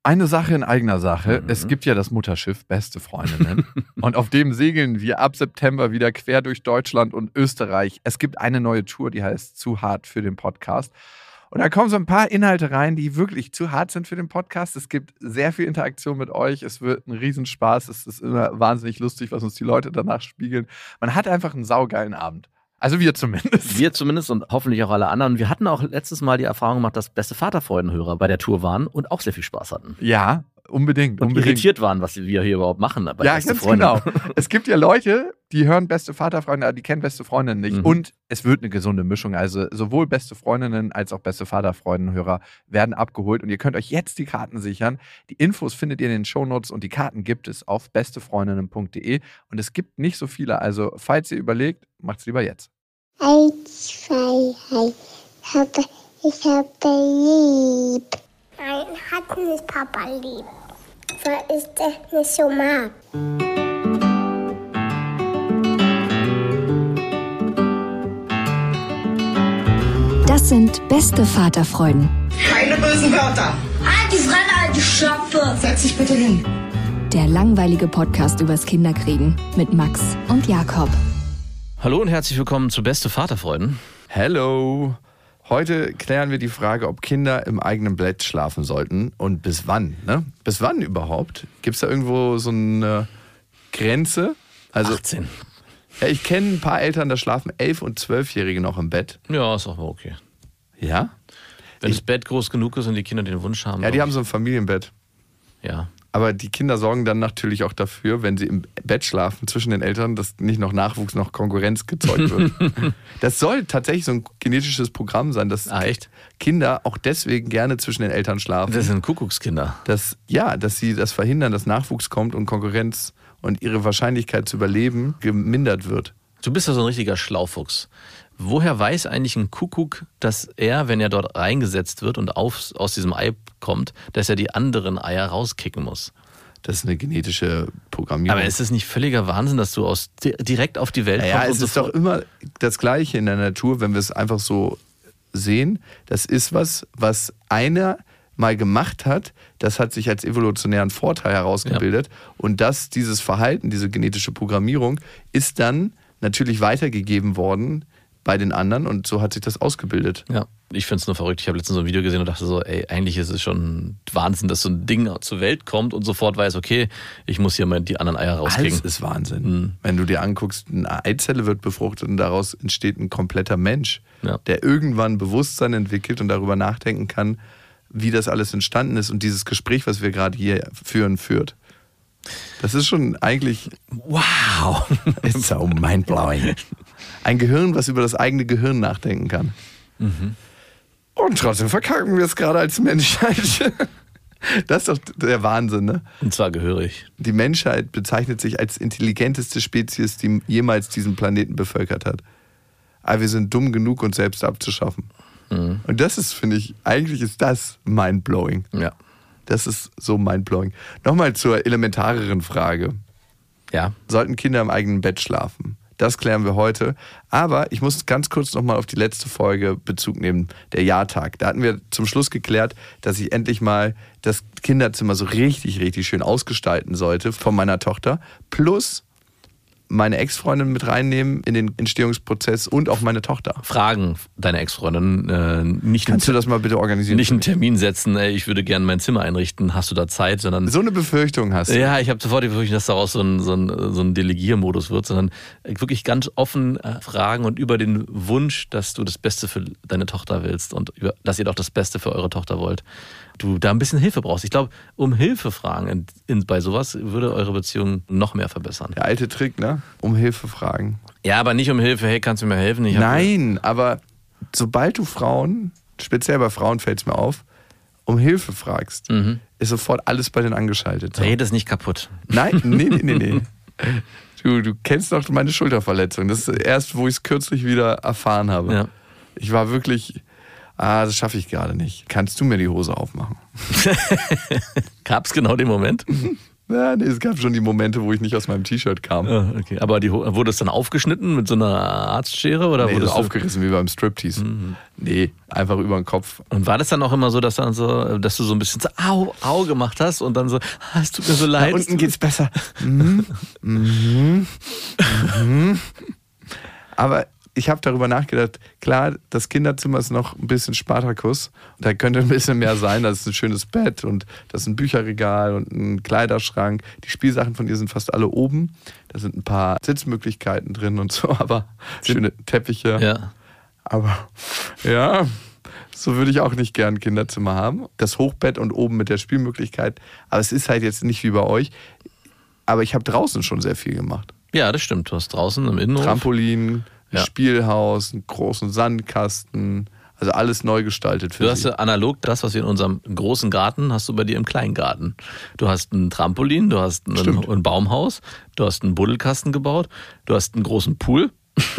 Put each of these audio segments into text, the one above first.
Eine Sache in eigener Sache. Es gibt ja das Mutterschiff Beste Freundinnen. Und auf dem segeln wir ab September wieder quer durch Deutschland und Österreich. Es gibt eine neue Tour, die heißt Zu hart für den Podcast. Und da kommen so ein paar Inhalte rein, die wirklich zu hart sind für den Podcast. Es gibt sehr viel Interaktion mit euch. Es wird ein Riesenspaß. Es ist immer wahnsinnig lustig, was uns die Leute danach spiegeln. Man hat einfach einen saugeilen Abend. Also wir zumindest. Wir zumindest und hoffentlich auch alle anderen. Wir hatten auch letztes Mal die Erfahrung gemacht, dass Beste Vaterfreudenhörer bei der Tour waren und auch sehr viel Spaß hatten. Ja, unbedingt. Und irritiert waren, was wir hier überhaupt machen. Bei ja, Beste ganz Freunde. genau. Es gibt ja Leute, die hören Beste Vaterfreunde, die kennen Beste Freundinnen nicht. Und es wird eine gesunde Mischung. Also sowohl Beste Freundinnen als auch Beste Vaterfreundenhörer werden abgeholt. Und ihr könnt euch jetzt die Karten sichern. Die Infos findet ihr in den Shownotes und die Karten gibt es auf bestefreundinnen.de. Und es gibt nicht so viele. Also falls ihr überlegt, macht's lieber jetzt. 1, 2, 3. Ich habe lieb. Nein, hat nicht Papa lieb. Weil ich das nicht so mag. Das sind Beste Vaterfreuden. Keine bösen Wörter. Halt die Fremde, alte Schöpfe. Setz dich bitte hin. Der langweilige Podcast übers Kinderkriegen mit Max und Jakob. Hallo und herzlich willkommen zu Beste Vaterfreuden. Hello. Heute klären wir die Frage, ob Kinder im eigenen Bett schlafen sollten und bis wann. Ne? Bis wann überhaupt? Gibt es da irgendwo so eine Grenze? Also, 18. Ja, ich kenne ein paar Eltern, da schlafen 11- und 12-Jährige noch im Bett. Ja, ist auch okay. Ja? Wenn das Bett groß genug ist und die Kinder den Wunsch haben. Ja, die haben so ein Familienbett. Ja. Aber die Kinder sorgen dann natürlich auch dafür, wenn sie im Bett schlafen zwischen den Eltern, dass nicht noch Nachwuchs, noch Konkurrenz gezeugt wird. Das soll tatsächlich so ein genetisches Programm sein, dass Kinder auch deswegen gerne zwischen den Eltern schlafen. Das sind Kuckuckskinder. Dass sie das verhindern, dass Nachwuchs kommt und Konkurrenz und ihre Wahrscheinlichkeit zu überleben gemindert wird. Du bist ja so ein richtiger Schlaufuchs. Woher weiß eigentlich ein Kuckuck, dass er, wenn er dort reingesetzt wird und aus diesem Ei kommt, dass er die anderen Eier rauskicken muss? Das ist eine genetische Programmierung. Aber ist es nicht völliger Wahnsinn, dass du direkt auf die Welt kommst? Ja, es ist doch immer das Gleiche in der Natur, wenn wir es einfach so sehen. Das ist was einer mal gemacht hat, das hat sich als evolutionären Vorteil herausgebildet. Ja. Und dieses Verhalten, diese genetische Programmierung, ist dann natürlich weitergegeben worden bei den anderen und so hat sich das ausgebildet. Ja, ich finde es nur verrückt. Ich habe letztens so ein Video gesehen und dachte so, eigentlich ist es schon Wahnsinn, dass so ein Ding zur Welt kommt und sofort weiß, okay, ich muss hier mal die anderen Eier rauskriegen. Alles ist Wahnsinn. Wenn du dir anguckst, eine Eizelle wird befruchtet und daraus entsteht ein kompletter Mensch, der irgendwann Bewusstsein entwickelt und darüber nachdenken kann, wie das alles entstanden ist und dieses Gespräch, was wir gerade hier führt. Das ist schon eigentlich... Wow! It's so mindblowing. Ein Gehirn, was über das eigene Gehirn nachdenken kann. Mhm. Und trotzdem verkacken wir es gerade als Menschheit. Das ist doch der Wahnsinn, ne? Und zwar gehörig. Die Menschheit bezeichnet sich als intelligenteste Spezies, die jemals diesen Planeten bevölkert hat. Aber wir sind dumm genug, uns selbst abzuschaffen. Mhm. Und das ist, finde ich, eigentlich ist das mindblowing. Ja. Das ist so mindblowing. Nochmal zur elementareren Frage. Ja. Sollten Kinder im eigenen Bett schlafen? Das klären wir heute. Aber ich muss ganz kurz nochmal auf die letzte Folge Bezug nehmen, der Jahrtag. Da hatten wir zum Schluss geklärt, dass ich endlich mal das Kinderzimmer so richtig, richtig schön ausgestalten sollte von meiner Tochter. Plus meine Ex-Freundin mit reinnehmen in den Entstehungsprozess und auch meine Tochter. Fragen deine Ex-Freundin. Kannst du das mal bitte organisieren? Nicht einen Termin setzen, ich würde gerne mein Zimmer einrichten, hast du da Zeit? Sondern so eine Befürchtung hast du. Ja, ich habe sofort die Befürchtung, dass daraus so ein Delegiermodus wird, sondern wirklich ganz offen fragen und über den Wunsch, dass du das Beste für deine Tochter willst und dass ihr doch das Beste für eure Tochter wollt. Du da ein bisschen Hilfe brauchst. Ich glaube, um Hilfe fragen bei sowas würde eure Beziehung noch mehr verbessern. Der alte Trick, ne? Um Hilfe fragen. Ja, aber nicht um Hilfe, hey, kannst du mir helfen? Nein, aber sobald du Frauen, speziell bei Frauen fällt es mir auf, um Hilfe fragst, ist sofort alles bei denen angeschaltet. So. Red es nicht kaputt. Nein, nee. Du kennst doch meine Schulterverletzung. Das ist erst, wo ich es kürzlich wieder erfahren habe. Ja. Ich war wirklich... das schaffe ich gerade nicht. Kannst du mir die Hose aufmachen? Gab's genau den Moment? Ja, nee, es gab schon die Momente, wo ich nicht aus meinem T-Shirt kam. Ja, okay. Aber wurde es dann aufgeschnitten mit so einer Arztschere? Oder Nee, wurde so es aufgerissen wie beim Striptease. Nee, einfach über den Kopf. Und war das dann auch immer so, dass du so ein bisschen so au gemacht hast und dann so, es tut mir so leid. Da unten geht's besser. Aber ich habe darüber nachgedacht, klar, das Kinderzimmer ist noch ein bisschen Spartakus. Da könnte ein bisschen mehr sein. Da ist ein schönes Bett und das ist ein Bücherregal und ein Kleiderschrank. Die Spielsachen von dir sind fast alle oben. Da sind ein paar Sitzmöglichkeiten drin und so, aber schöne Teppiche. Ja. Aber ja, so würde ich auch nicht gern ein Kinderzimmer haben. Das Hochbett und oben mit der Spielmöglichkeit. Aber es ist halt jetzt nicht wie bei euch. Aber ich habe draußen schon sehr viel gemacht. Ja, das stimmt. Du hast draußen im Innenhof. Trampolin, Ja. Spielhaus, einen großen Sandkasten. Also alles neu gestaltet für Du hast sie. ja analog das, was wir in unserem großen Garten, hast du bei dir im kleinen Garten. Du hast ein Trampolin, du hast ein Baumhaus, du hast einen Buddelkasten gebaut, du hast einen großen Pool.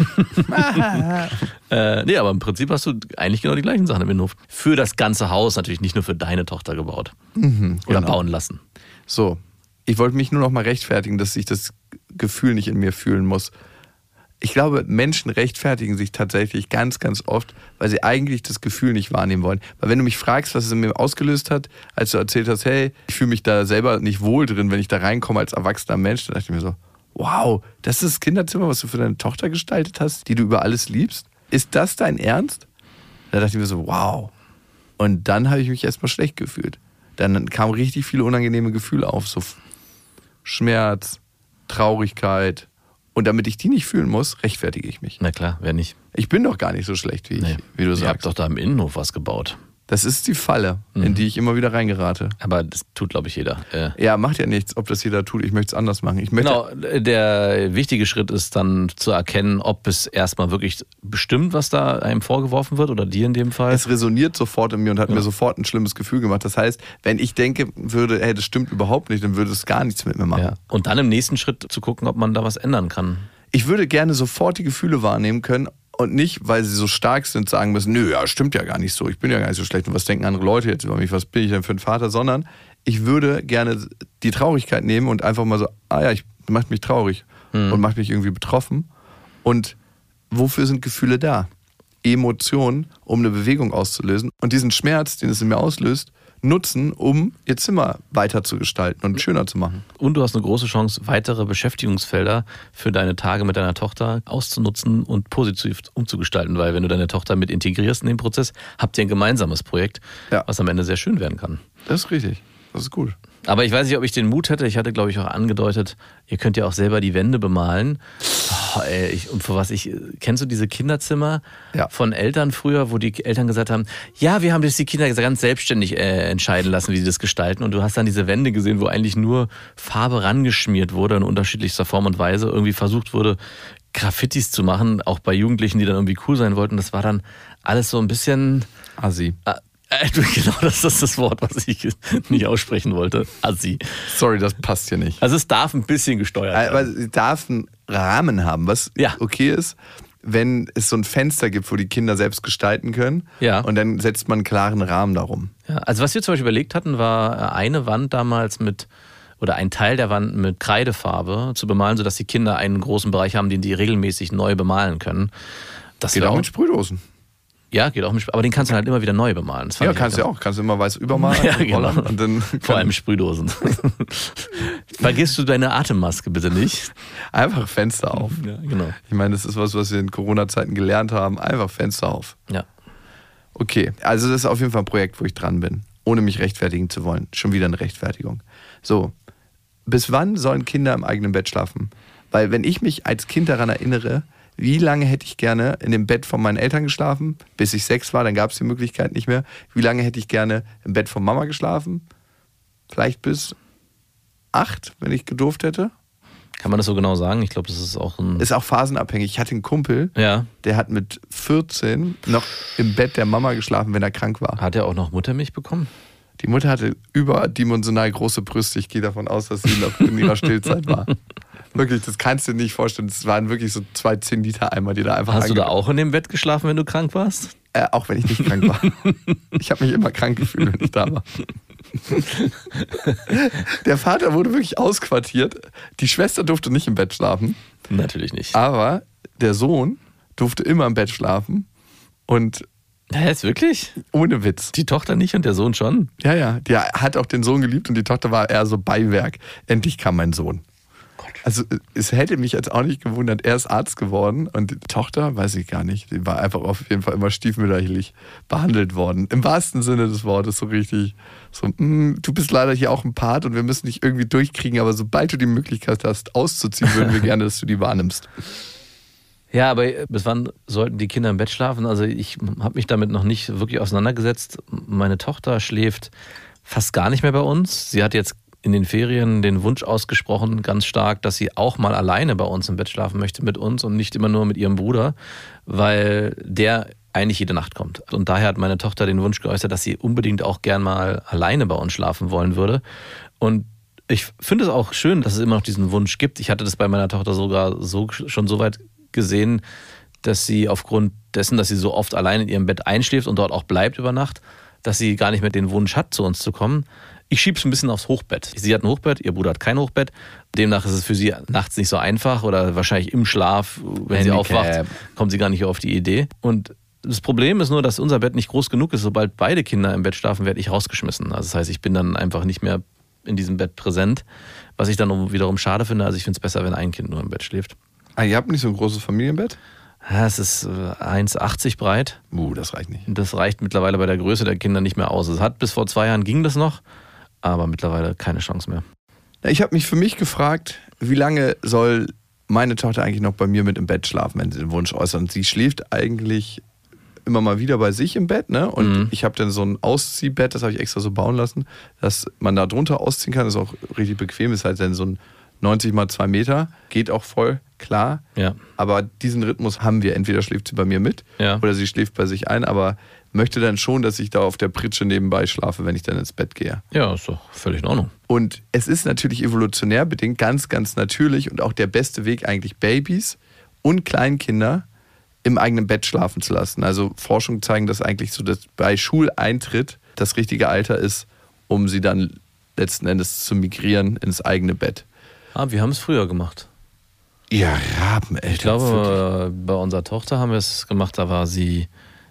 Nee, aber im Prinzip hast du eigentlich genau die gleichen Sachen im Innenhof. Für das ganze Haus, natürlich nicht nur für deine Tochter gebaut. Oder genau. bauen lassen. So, ich wollte mich nur noch mal rechtfertigen, dass ich das Gefühl nicht in mir fühlen muss. Ich glaube, Menschen rechtfertigen sich tatsächlich ganz, ganz oft, weil sie eigentlich das Gefühl nicht wahrnehmen wollen. Weil wenn du mich fragst, was es in mir ausgelöst hat, als du erzählt hast, hey, ich fühle mich da selber nicht wohl drin, wenn ich da reinkomme als erwachsener Mensch, dann dachte ich mir so, wow, das ist das Kinderzimmer, was du für deine Tochter gestaltet hast, die du über alles liebst? Ist das dein Ernst? Da dachte ich mir so, wow. Und dann habe ich mich erstmal schlecht gefühlt. Dann kamen richtig viele unangenehme Gefühle auf, so Schmerz, Traurigkeit. Und damit ich die nicht fühlen muss, rechtfertige ich mich. Na klar, wer nicht. Ich bin doch gar nicht so schlecht, wie du Ihr habt sagst. doch da im Innenhof was gebaut. Das ist die Falle, in die ich immer wieder reingerate. Aber das tut, glaube ich, jeder. Ja, macht ja nichts, ob das jeder tut. Ich möchte es anders machen. Ich möchte, Genau, der wichtige Schritt ist dann zu erkennen, ob es erstmal wirklich bestimmt, was da einem vorgeworfen wird oder dir in dem Fall. Es resoniert sofort in mir und hat mir sofort ein schlimmes Gefühl gemacht. Das heißt, wenn ich denke würde, hey, das stimmt überhaupt nicht, dann würde es gar nichts mit mir machen. Ja. Und dann im nächsten Schritt zu gucken, ob man da was ändern kann. Ich würde gerne sofort die Gefühle wahrnehmen können und nicht, weil sie so stark sind, sagen müssen, nö, ja, stimmt ja gar nicht so, ich bin ja gar nicht so schlecht und was denken andere Leute jetzt über mich, was bin ich denn für ein Vater, sondern ich würde gerne die Traurigkeit nehmen und einfach mal so, macht mich traurig und macht mich irgendwie betroffen. Und wofür sind Gefühle da? Emotionen, um eine Bewegung auszulösen und diesen Schmerz, den es in mir auslöst, nutzen, um ihr Zimmer weiter zu gestalten und schöner zu machen. Und du hast eine große Chance, weitere Beschäftigungsfelder für deine Tage mit deiner Tochter auszunutzen und positiv umzugestalten, weil wenn du deine Tochter mit integrierst in den Prozess, habt ihr ein gemeinsames Projekt, was am Ende sehr schön werden kann. Das ist richtig, das ist gut. Aber ich weiß nicht, ob ich den Mut hätte. Ich hatte, glaube ich, auch angedeutet, ihr könnt ja auch selber die Wände bemalen. Kennst du diese Kinderzimmer von Eltern früher, wo die Eltern gesagt haben, ja, wir haben das die Kinder ganz selbstständig entscheiden lassen, wie sie das gestalten. Und du hast dann diese Wände gesehen, wo eigentlich nur Farbe rangeschmiert wurde in unterschiedlichster Form und Weise. Irgendwie versucht wurde, Graffitis zu machen, auch bei Jugendlichen, die dann irgendwie cool sein wollten. Das war dann alles so ein bisschen... Assi. Genau, das ist das Wort, was ich nicht aussprechen wollte. Assi. Sorry, das passt hier nicht. Also es darf ein bisschen gesteuert werden. Aber es darf einen Rahmen haben, was okay ist, wenn es so ein Fenster gibt, wo die Kinder selbst gestalten können. Ja. Und dann setzt man einen klaren Rahmen darum. Ja, also was wir zum Beispiel überlegt hatten, war eine Wand damals oder ein Teil der Wand mit Kreidefarbe zu bemalen, sodass die Kinder einen großen Bereich haben, den die regelmäßig neu bemalen können. Das geht auch mit Sprühdosen. Ja, geht auch mit Sprühdosen. Aber den kannst du halt immer wieder neu bemalen. Ja, kannst du auch. Kannst du immer weiß übermalen. Ja, genau. Und dann vor allem Sprühdosen. Vergisst du deine Atemmaske bitte nicht. Einfach Fenster auf. Ja, genau. Ich meine, das ist was wir in Corona-Zeiten gelernt haben. Einfach Fenster auf. Ja. Okay, also das ist auf jeden Fall ein Projekt, wo ich dran bin. Ohne mich rechtfertigen zu wollen. Schon wieder eine Rechtfertigung. So, bis wann sollen Kinder im eigenen Bett schlafen? Weil wenn ich mich als Kind daran erinnere, wie lange hätte ich gerne in dem Bett von meinen Eltern geschlafen, bis ich 6 war, dann gab es die Möglichkeit nicht mehr. Wie lange hätte ich gerne im Bett von Mama geschlafen? Vielleicht bis 8, wenn ich gedurft hätte. Kann man das so genau sagen? Ich glaube, das ist auch Ist auch phasenabhängig. Ich hatte einen Kumpel, der hat mit 14 noch im Bett der Mama geschlafen, wenn er krank war. Hat er auch noch Muttermilch bekommen? Die Mutter hatte überdimensional große Brüste. Ich gehe davon aus, dass sie noch in ihrer Stillzeit war. Wirklich, das kannst du dir nicht vorstellen. Das waren wirklich so 2 10-Liter-Eimer, die da einfach Hast du da auch in dem Bett geschlafen, wenn du krank warst? Auch wenn ich nicht krank war. Ich habe mich immer krank gefühlt, wenn ich da war. Der Vater wurde wirklich ausquartiert. Die Schwester durfte nicht im Bett schlafen. Natürlich nicht. Aber der Sohn durfte immer im Bett schlafen. Und Jetzt wirklich? ohne Witz. Die Tochter nicht und der Sohn schon? Ja. Der hat auch den Sohn geliebt und die Tochter war eher so Beiwerk. Endlich kam mein Sohn. Also es hätte mich jetzt auch nicht gewundert, er ist Arzt geworden und die Tochter, weiß ich gar nicht, die war einfach auf jeden Fall immer stiefmütterlich behandelt worden. Im wahrsten Sinne des Wortes, so richtig, so, du bist leider hier auch ein Part und wir müssen dich irgendwie durchkriegen, aber sobald du die Möglichkeit hast, auszuziehen, würden wir gerne, dass du die wahrnimmst. Ja, aber bis wann sollten die Kinder im Bett schlafen? Also ich habe mich damit noch nicht wirklich auseinandergesetzt. Meine Tochter schläft fast gar nicht mehr bei uns. Sie hat jetzt in den Ferien den Wunsch ausgesprochen, ganz stark, dass sie auch mal alleine bei uns im Bett schlafen möchte mit uns und nicht immer nur mit ihrem Bruder, weil der eigentlich jede Nacht kommt. Und daher hat meine Tochter den Wunsch geäußert, dass sie unbedingt auch gern mal alleine bei uns schlafen wollen würde. Und ich finde es auch schön, dass es immer noch diesen Wunsch gibt. Ich hatte das bei meiner Tochter sogar schon so weit gesehen, dass sie aufgrund dessen, dass sie so oft allein in ihrem Bett einschläft und dort auch bleibt über Nacht, dass sie gar nicht mehr den Wunsch hat, zu uns zu kommen. Ich schiebe es ein bisschen aufs Hochbett. Sie hat ein Hochbett, ihr Bruder hat kein Hochbett. Demnach ist es für sie nachts nicht so einfach oder wahrscheinlich im Schlaf, wenn sie aufwacht, kommt sie gar nicht auf die Idee. Und das Problem ist nur, dass unser Bett nicht groß genug ist. Sobald beide Kinder im Bett schlafen, werde ich rausgeschmissen. Also das heißt, ich bin dann einfach nicht mehr in diesem Bett präsent, was ich dann wiederum schade finde. Also ich finde es besser, wenn ein Kind nur im Bett schläft. Ah, ihr habt nicht so ein großes Familienbett? Ja, es ist 1,80 breit. Das reicht nicht. Das reicht mittlerweile bei der Größe der Kinder nicht mehr aus. Es hat bis vor 2 Jahren ging das noch, aber mittlerweile keine Chance mehr. Ich habe mich für mich gefragt, wie lange soll meine Tochter eigentlich noch bei mir mit im Bett schlafen, wenn sie den Wunsch äußert. Und sie schläft eigentlich immer mal wieder bei sich im Bett, ne? Und ich habe dann so ein Ausziehbett, das habe ich extra so bauen lassen, dass man da drunter ausziehen kann. Das ist auch richtig bequem, ist halt dann so ein 90 mal 2 Meter, geht auch voll, klar. Ja. Aber diesen Rhythmus haben wir. Entweder schläft sie bei mir mit oder sie schläft bei sich ein, aber möchte dann schon, dass ich da auf der Pritsche nebenbei schlafe, wenn ich dann ins Bett gehe. Ja, ist doch völlig in Ordnung. Und es ist natürlich evolutionär bedingt ganz, ganz natürlich und auch der beste Weg eigentlich Babys und Kleinkinder im eigenen Bett schlafen zu lassen. Also Forschungen zeigen, dass eigentlich so, dass bei Schuleintritt das richtige Alter ist, um sie dann letzten Endes zu migrieren ins eigene Bett. Wir haben es früher gemacht. Ja, Rabeneltern. Ich glaube, bei unserer Tochter haben wir es gemacht, da war sie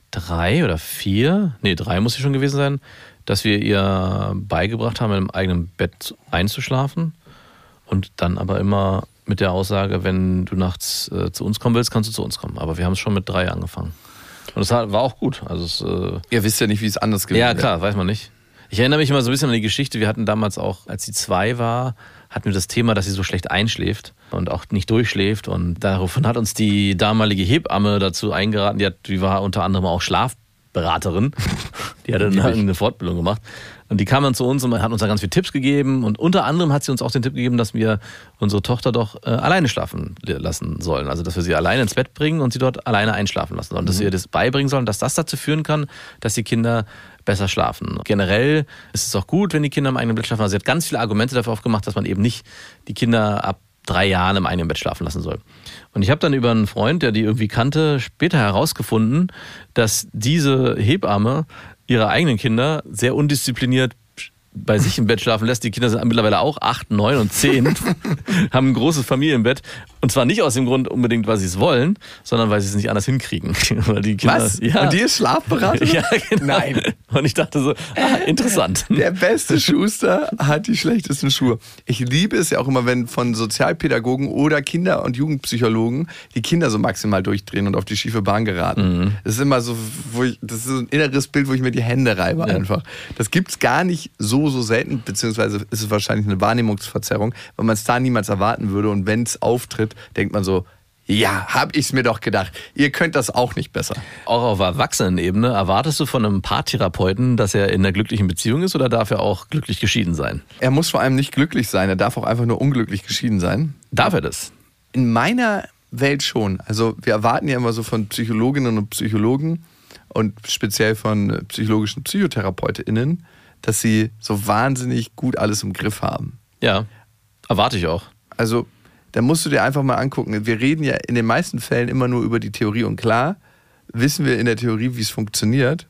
3 oder 4, 3 muss sie schon gewesen sein, dass wir ihr beigebracht haben, im eigenen Bett einzuschlafen und dann aber immer mit der Aussage, wenn du nachts zu uns kommen willst, kannst du zu uns kommen. Aber wir haben es schon mit 3 angefangen. Und es war auch gut. Also ihr wisst ja nicht, wie es anders gewesen wäre. Ja, klar, weiß man nicht. Ich erinnere mich immer so ein bisschen an die Geschichte. Wir hatten damals auch, als sie 2 war, hatten wir das Thema, dass sie so schlecht einschläft und auch nicht durchschläft. Und daraufhin hat uns die damalige Hebamme dazu eingeraten, die war unter anderem auch Schlafberaterin. Die hatte eine Fortbildung gemacht. Und die kam dann zu uns und hat uns da ganz viele Tipps gegeben. Und unter anderem hat sie uns auch den Tipp gegeben, dass wir unsere Tochter doch alleine schlafen lassen sollen. Also, dass wir sie alleine ins Bett bringen und sie dort alleine einschlafen lassen sollen. Dass wir ihr das beibringen sollen, dass das dazu führen kann, dass die Kinder besser schlafen. Generell ist es auch gut, wenn die Kinder im eigenen Bett schlafen. Also sie hat ganz viele Argumente dafür aufgemacht, dass man eben nicht die Kinder ab 3 Jahren im eigenen Bett schlafen lassen soll. Und ich habe dann über einen Freund, der die irgendwie kannte, später herausgefunden, dass diese Hebamme ihre eigenen Kinder sehr undiszipliniert bei sich im Bett schlafen lässt. Die Kinder sind mittlerweile auch 8, 9 und 10, haben ein großes Familienbett. Und zwar nicht aus dem Grund unbedingt, weil sie es wollen, sondern weil sie es nicht anders hinkriegen. Weil die Kinder, was? Ja. Und die ist Schlafberaterin? Ja, genau. Nein. Und ich dachte so, interessant. Der beste Schuster hat die schlechtesten Schuhe. Ich liebe es ja auch immer, wenn von Sozialpädagogen oder Kinder- und Jugendpsychologen die Kinder so maximal durchdrehen und auf die schiefe Bahn geraten. Das ist immer so, das ist so ein inneres Bild, wo ich mir die Hände reibe einfach. Das gibt's gar nicht so selten, beziehungsweise ist es wahrscheinlich eine Wahrnehmungsverzerrung, weil man es da niemals erwarten würde und wenn es auftritt, denkt man so, ja, hab ich's mir doch gedacht. Ihr könnt das auch nicht besser. Auch auf Erwachsenenebene, erwartest du von einem Paartherapeuten, dass er in einer glücklichen Beziehung ist oder darf er auch glücklich geschieden sein? Er muss vor allem nicht glücklich sein, er darf auch einfach nur unglücklich geschieden sein. Darf er das? In meiner Welt schon. Also wir erwarten ja immer so von Psychologinnen und Psychologen und speziell von psychologischen PsychotherapeutInnen, dass sie so wahnsinnig gut alles im Griff haben. Ja, erwarte ich auch. Also da musst du dir einfach mal angucken. Wir reden ja in den meisten Fällen immer nur über die Theorie und klar wissen wir in der Theorie, wie es funktioniert,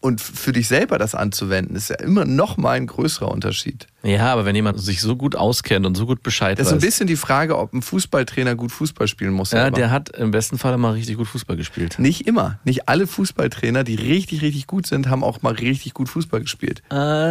Und für dich selber das anzuwenden, ist ja immer noch mal ein größerer Unterschied. Ja, aber wenn jemand sich so gut auskennt und so gut Bescheid weiß. Das ist ein bisschen die Frage, ob ein Fußballtrainer gut Fußball spielen muss. Ja, der hat im besten Fall mal richtig gut Fußball gespielt. Nicht immer. Nicht alle Fußballtrainer, die richtig, richtig gut sind, haben auch mal richtig gut Fußball gespielt.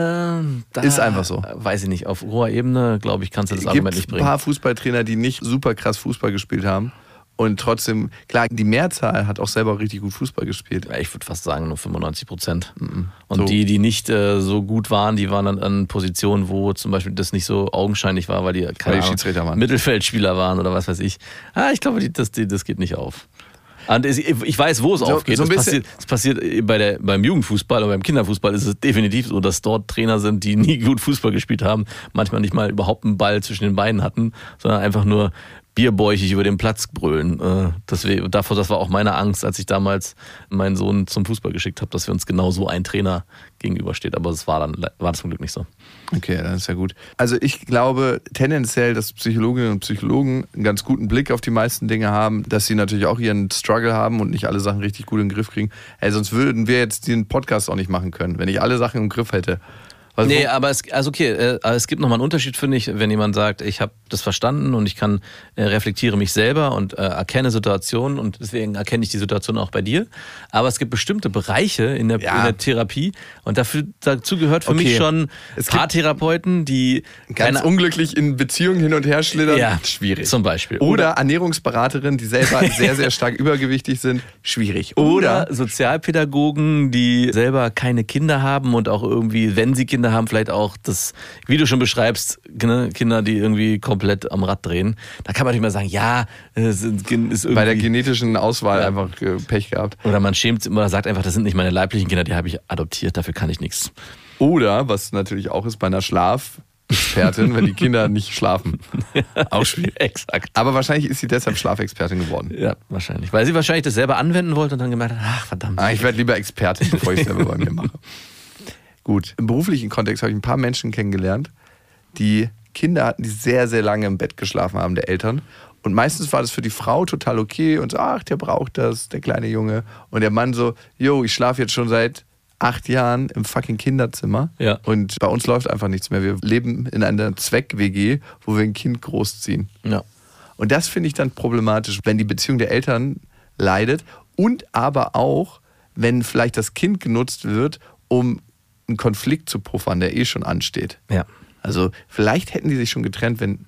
Ist einfach so. Weiß ich nicht. Auf hoher Ebene, glaube ich, kannst du das Argument nicht bringen. Es gibt ein paar Fußballtrainer, die nicht super krass Fußball gespielt haben. Und trotzdem, klar, die Mehrzahl hat auch selber richtig gut Fußball gespielt. Ja, ich würde fast sagen, nur 95%. Und So. die nicht so gut waren, die waren dann an Positionen, wo zum Beispiel das nicht so augenscheinlich war, weil die, Schiedsrichter waren. Mittelfeldspieler waren oder was weiß ich. Ich glaube, das geht nicht auf. Und ich weiß, wo es aufgeht. So ein Es passiert beim Jugendfußball und beim Kinderfußball ist es definitiv so, dass dort Trainer sind, die nie gut Fußball gespielt haben, manchmal nicht mal überhaupt einen Ball zwischen den Beinen hatten, sondern einfach nur bierbäuchig über den Platz brüllen. Das war auch meine Angst, als ich damals meinen Sohn zum Fußball geschickt habe, dass wir uns genau so ein Trainer gegenübersteht. Aber es war zum Glück nicht so. Okay, dann ist ja gut. Also ich glaube tendenziell, dass Psychologinnen und Psychologen einen ganz guten Blick auf die meisten Dinge haben, dass sie natürlich auch ihren Struggle haben und nicht alle Sachen richtig gut in den Griff kriegen. Sonst würden wir jetzt den Podcast auch nicht machen können, wenn ich alle Sachen im Griff hätte. Nee, aber es gibt nochmal einen Unterschied, finde ich, wenn jemand sagt, ich habe das verstanden und ich reflektiere mich selber und erkenne Situationen und deswegen erkenne ich die Situation auch bei dir. Aber es gibt bestimmte Bereiche in der Therapie und dazu gehört für mich schon Paartherapeuten, die ganz unglücklich in Beziehungen hin und her schlittern, schwierig. Zum Beispiel. Oder Ernährungsberaterinnen, die selber sehr, sehr stark übergewichtig sind, schwierig. Oder Sozialpädagogen, die selber keine Kinder haben und auch irgendwie, wenn sie Kinder haben, vielleicht auch das, wie du schon beschreibst, Kinder, die irgendwie komplett am Rad drehen. Da kann man nicht mal sagen, ist irgendwie bei der genetischen Auswahl einfach Pech gehabt. Oder man sagt einfach, das sind nicht meine leiblichen Kinder, die habe ich adoptiert, dafür kann ich nichts. Oder, was natürlich auch ist, bei einer Schlafexpertin, wenn die Kinder nicht schlafen. Auch schwierig. Exakt. Aber wahrscheinlich ist sie deshalb Schlafexpertin geworden. Ja, wahrscheinlich. Weil sie wahrscheinlich das selber anwenden wollte und dann gemerkt hat, ach verdammt. Ich werde lieber Expertin, bevor ich es selber bei mir mache. Gut, im beruflichen Kontext habe ich ein paar Menschen kennengelernt, die Kinder hatten, die sehr, sehr lange im Bett geschlafen haben, der Eltern. Und meistens war das für die Frau total okay und so, ach, der braucht das, der kleine Junge. Und der Mann so, ich schlafe jetzt schon seit 8 Jahren im fucking Kinderzimmer. Ja. Und bei uns läuft einfach nichts mehr. Wir leben in einer Zweck-WG, wo wir ein Kind großziehen. Ja. Und das finde ich dann problematisch, wenn die Beziehung der Eltern leidet und aber auch, wenn vielleicht das Kind genutzt wird, um einen Konflikt zu puffern, der schon ansteht. Ja. Also vielleicht hätten die sich schon getrennt, wenn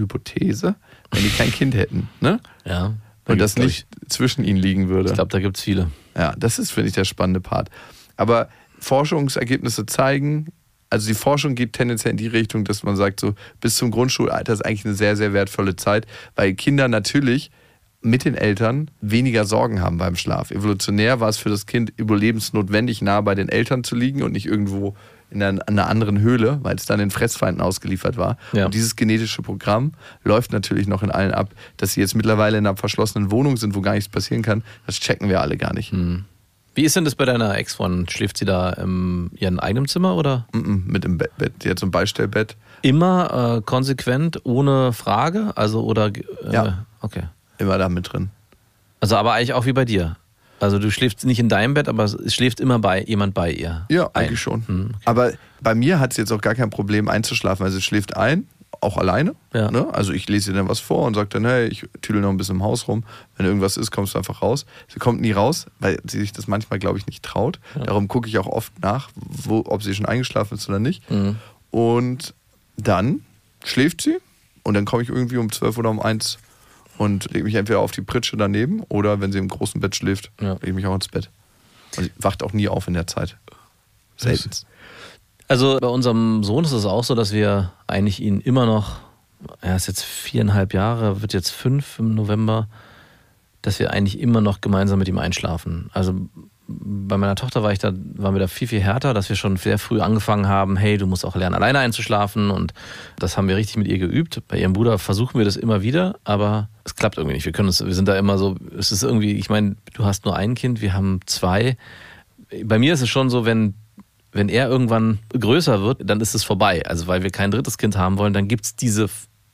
die kein Kind hätten. Ne? Ja. Und das nicht zwischen ihnen liegen würde. Ich glaube, da gibt es viele. Ja, das ist, finde ich, der spannende Part. Aber Forschungsergebnisse zeigen, also die Forschung geht tendenziell in die Richtung, dass man sagt, so bis zum Grundschulalter ist eigentlich eine sehr, sehr wertvolle Zeit, weil Kinder natürlich mit den Eltern weniger Sorgen haben beim Schlaf. Evolutionär war es für das Kind überlebensnotwendig, nah bei den Eltern zu liegen und nicht irgendwo in einer anderen Höhle, weil es dann den Fressfeinden ausgeliefert war. Ja. Und dieses genetische Programm läuft natürlich noch in allen ab, dass sie jetzt mittlerweile in einer verschlossenen Wohnung sind, wo gar nichts passieren kann. Das checken wir alle gar nicht. Wie ist denn das bei deiner Ex-Freundin? Schläft sie da in ihrem eigenen Zimmer oder? Mit im Bett. Die hat so ein Beistellbett. Immer konsequent, ohne Frage? Also oder? Ja. Okay. Immer da mit drin. Also aber eigentlich auch wie bei dir. Also du schläfst nicht in deinem Bett, aber es schläft immer jemand bei ihr. Ja, eigentlich schon. Okay. Aber bei mir hat sie jetzt auch gar kein Problem einzuschlafen. Also sie schläft ein, auch alleine. Ja. Ne? Also ich lese ihr dann was vor und sage dann, hey, ich tüdel noch ein bisschen im Haus rum. Wenn irgendwas ist, kommst du einfach raus. Sie kommt nie raus, weil sie sich das manchmal, glaube ich, nicht traut. Ja. Darum gucke ich auch oft nach, ob sie schon eingeschlafen ist oder nicht. Und dann schläft sie und dann komme ich irgendwie um 12 oder um 1 und lege mich entweder auf die Pritsche daneben oder wenn sie im großen Bett schläft, lege ich mich auch ins Bett. Und sie wacht auch nie auf in der Zeit. Selten. Also bei unserem Sohn ist es auch so, dass wir eigentlich ihn immer noch, er ist jetzt 4,5 Jahre, wird jetzt 5 im November, dass wir eigentlich immer noch gemeinsam mit ihm einschlafen. Also bei meiner Tochter waren wir da viel, viel härter, dass wir schon sehr früh angefangen haben, hey, du musst auch lernen, alleine einzuschlafen und das haben wir richtig mit ihr geübt. Bei ihrem Bruder versuchen wir das immer wieder, aber es klappt irgendwie nicht. Wir sind da immer so, es ist irgendwie, ich meine, du hast nur ein Kind, wir haben 2. Bei mir ist es schon so, wenn er irgendwann größer wird, dann ist es vorbei. Also weil wir kein drittes Kind haben wollen, dann gibt es diese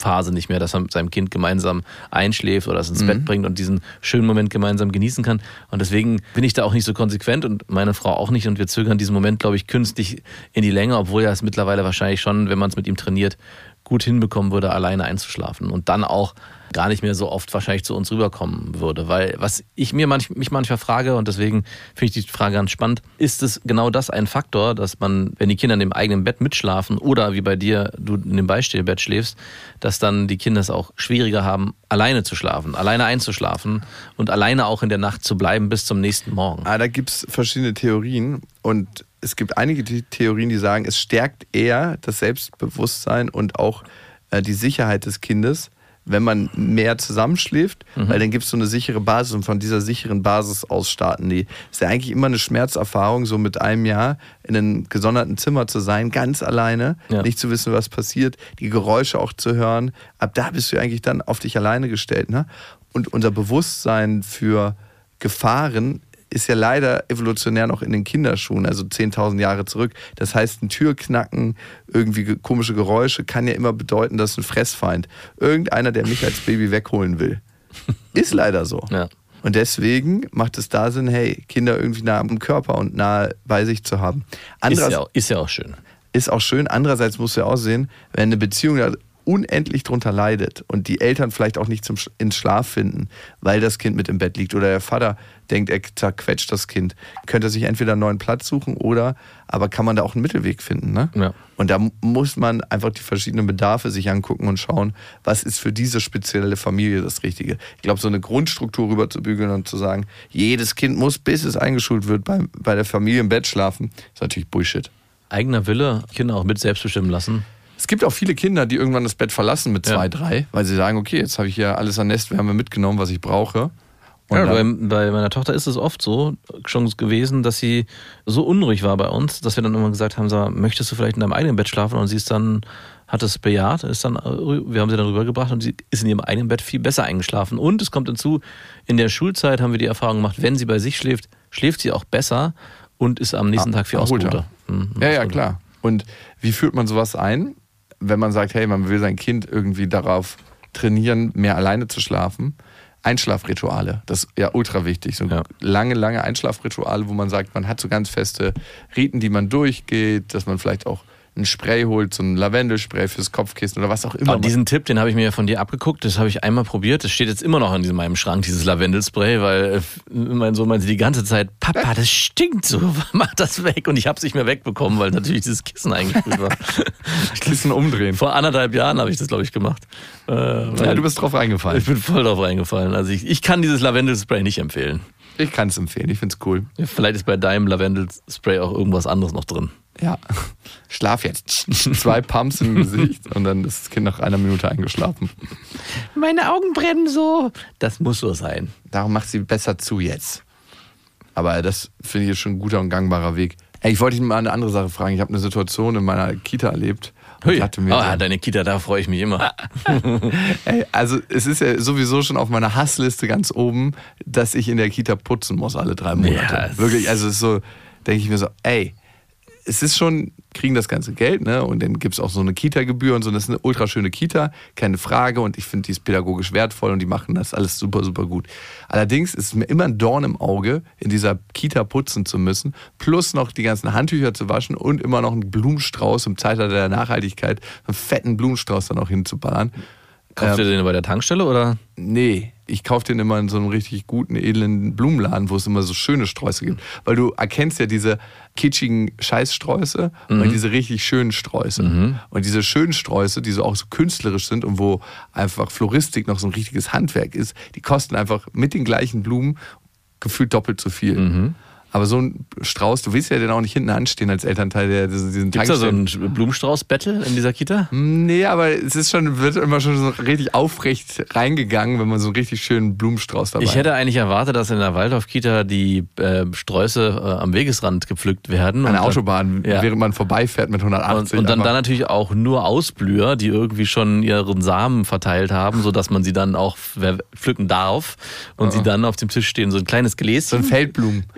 Phase nicht mehr, dass man mit seinem Kind gemeinsam einschläft oder es ins Bett bringt und diesen schönen Moment gemeinsam genießen kann. Und deswegen bin ich da auch nicht so konsequent und meine Frau auch nicht. Und wir zögern diesen Moment, glaube ich, künstlich in die Länge, obwohl ja es mittlerweile wahrscheinlich schon, wenn man es mit ihm trainiert, gut hinbekommen würde, alleine einzuschlafen und dann auch gar nicht mehr so oft wahrscheinlich zu uns rüberkommen würde. Weil was ich mich manchmal frage, und deswegen finde ich die Frage ganz spannend, ist es genau das ein Faktor, dass man, wenn die Kinder in dem eigenen Bett mitschlafen oder wie bei dir, du in dem Beistellbett schläfst, dass dann die Kinder es auch schwieriger haben, alleine zu schlafen, alleine einzuschlafen und alleine auch in der Nacht zu bleiben bis zum nächsten Morgen. Da gibt es verschiedene Theorien und es gibt einige Theorien, die sagen, es stärkt eher das Selbstbewusstsein und auch die Sicherheit des Kindes, wenn man mehr zusammenschläft, weil dann gibt es so eine sichere Basis und von dieser sicheren Basis aus starten die. Ist ja eigentlich immer eine Schmerzerfahrung, so mit einem Jahr in einem gesonderten Zimmer zu sein, ganz alleine, nicht zu wissen, was passiert, die Geräusche auch zu hören. Ab da bist du eigentlich dann auf dich alleine gestellt. Ne? Und unser Bewusstsein für Gefahren ist ja leider evolutionär noch in den Kinderschuhen, also 10.000 Jahre zurück. Das heißt, ein Türknacken, irgendwie komische Geräusche, kann ja immer bedeuten, dass ein Fressfeind, irgendeiner, der mich als Baby wegholen will. Ist leider so. Ja. Und deswegen macht es da Sinn, hey, Kinder irgendwie nah am Körper und nah bei sich zu haben. Ist ja auch schön. Ist auch schön. Andererseits musst du ja auch sehen, wenn eine Beziehung da unendlich drunter leidet und die Eltern vielleicht auch nicht ins Schlaf finden, weil das Kind mit im Bett liegt oder der Vater denkt, er zerquetscht das Kind, könnte er sich entweder einen neuen Platz suchen aber kann man da auch einen Mittelweg finden. Ne? Ja. Und da muss man einfach die verschiedenen Bedarfe sich angucken und schauen, was ist für diese spezielle Familie das Richtige. Ich glaube, so eine Grundstruktur rüberzubügeln und zu sagen, jedes Kind muss, bis es eingeschult wird, bei der Familie im Bett schlafen, ist natürlich Bullshit. Eigener Wille, Kinder auch mit selbstbestimmen lassen. Es gibt auch viele Kinder, die irgendwann das Bett verlassen mit 2, 3, weil sie sagen, okay, jetzt habe ich hier alles an Nestwärme mitgenommen, was ich brauche. Und bei meiner Tochter ist es oft so schon gewesen, dass sie so unruhig war bei uns, dass wir dann immer gesagt haben, so, möchtest du vielleicht in deinem eigenen Bett schlafen? Und sie hat es bejaht, wir haben sie dann rübergebracht und sie ist in ihrem eigenen Bett viel besser eingeschlafen. Und es kommt hinzu, in der Schulzeit haben wir die Erfahrung gemacht, wenn sie bei sich schläft, schläft sie auch besser und ist am nächsten Tag viel ausgeruhter. Ja, klar. Und wie führt man sowas ein? Wenn man sagt, hey, man will sein Kind irgendwie darauf trainieren, mehr alleine zu schlafen. Einschlafrituale, das ist ja ultra wichtig. So lange Einschlafrituale, wo man sagt, man hat so ganz feste Riten, die man durchgeht, dass man vielleicht auch ein Spray holt, so ein Lavendelspray fürs Kopfkissen oder was auch immer. Aber diesen Tipp, den habe ich mir ja von dir abgeguckt, das habe ich einmal probiert, das steht jetzt immer noch in meinem Schrank, dieses Lavendelspray, weil mein Sohn meinte die ganze Zeit, Papa, das stinkt so, mach das weg. Und ich habe es nicht mehr wegbekommen, weil natürlich dieses Kissen eingespielt war. Kissen umdrehen. Vor 1,5 Jahren habe ich das, glaube ich, gemacht. Du bist drauf reingefallen. Ich bin voll drauf reingefallen. Also ich kann dieses Lavendelspray nicht empfehlen. Ich kann es empfehlen, ich finde es cool. Vielleicht ist bei deinem Lavendelspray auch irgendwas anderes noch drin. Ja, schlaf jetzt. 2 Pumps im Gesicht und dann ist das Kind nach 1 Minute eingeschlafen. Meine Augen brennen so. Das muss so sein. Darum macht sie besser zu jetzt. Aber das finde ich schon ein guter und gangbarer Weg. Ich wollte dich mal eine andere Sache fragen. Ich habe eine Situation in meiner Kita erlebt. Deine Kita, da freue ich mich immer. Also es ist ja sowieso schon auf meiner Hassliste ganz oben, dass ich in der Kita putzen muss alle 3 Monate. Ja, wirklich, also es ist so, denke ich mir so, es ist schon, kriegen das ganze Geld, ne? Und dann gibt es auch so eine Kita-Gebühr und so. Das ist eine ultra schöne Kita, keine Frage. Und ich finde, die ist pädagogisch wertvoll und die machen das alles super, super gut. Allerdings ist es mir immer ein Dorn im Auge, in dieser Kita putzen zu müssen, plus noch die ganzen Handtücher zu waschen und immer noch einen Blumenstrauß im Zeitalter der Nachhaltigkeit, einen fetten Blumenstrauß dann auch hinzuballern. Kaufst du den bei der Tankstelle oder? Nee, ich kaufe den immer in so einem richtig guten, edlen Blumenladen, wo es immer so schöne Sträuße gibt. Weil du erkennst ja diese kitschigen Scheißsträuße und diese richtig schönen Sträuße. Und diese schönen Sträuße, die so auch so künstlerisch sind und wo einfach Floristik noch so ein richtiges Handwerk ist, die kosten einfach mit den gleichen Blumen gefühlt doppelt so viel. Aber so ein Strauß, du willst ja dann auch nicht hinten anstehen als Elternteil, der diesen Gibt's da so ein Blumenstrauß-Battle in dieser Kita? Nee, aber es ist wird immer schon so richtig aufrecht reingegangen, wenn man so einen richtig schönen Blumenstrauß dabei hat. Ich hätte eigentlich erwartet, dass in der Waldorf-Kita die Sträuße am Wegesrand gepflückt werden. An der Autobahn, während man vorbeifährt mit 180. Und dann natürlich auch nur Ausblüher, die irgendwie schon ihren Samen verteilt haben, sodass man sie dann auch pflücken darf und sie dann auf dem Tisch stehen. So ein kleines Gläschen. So ein Feldblumen. Ja, so und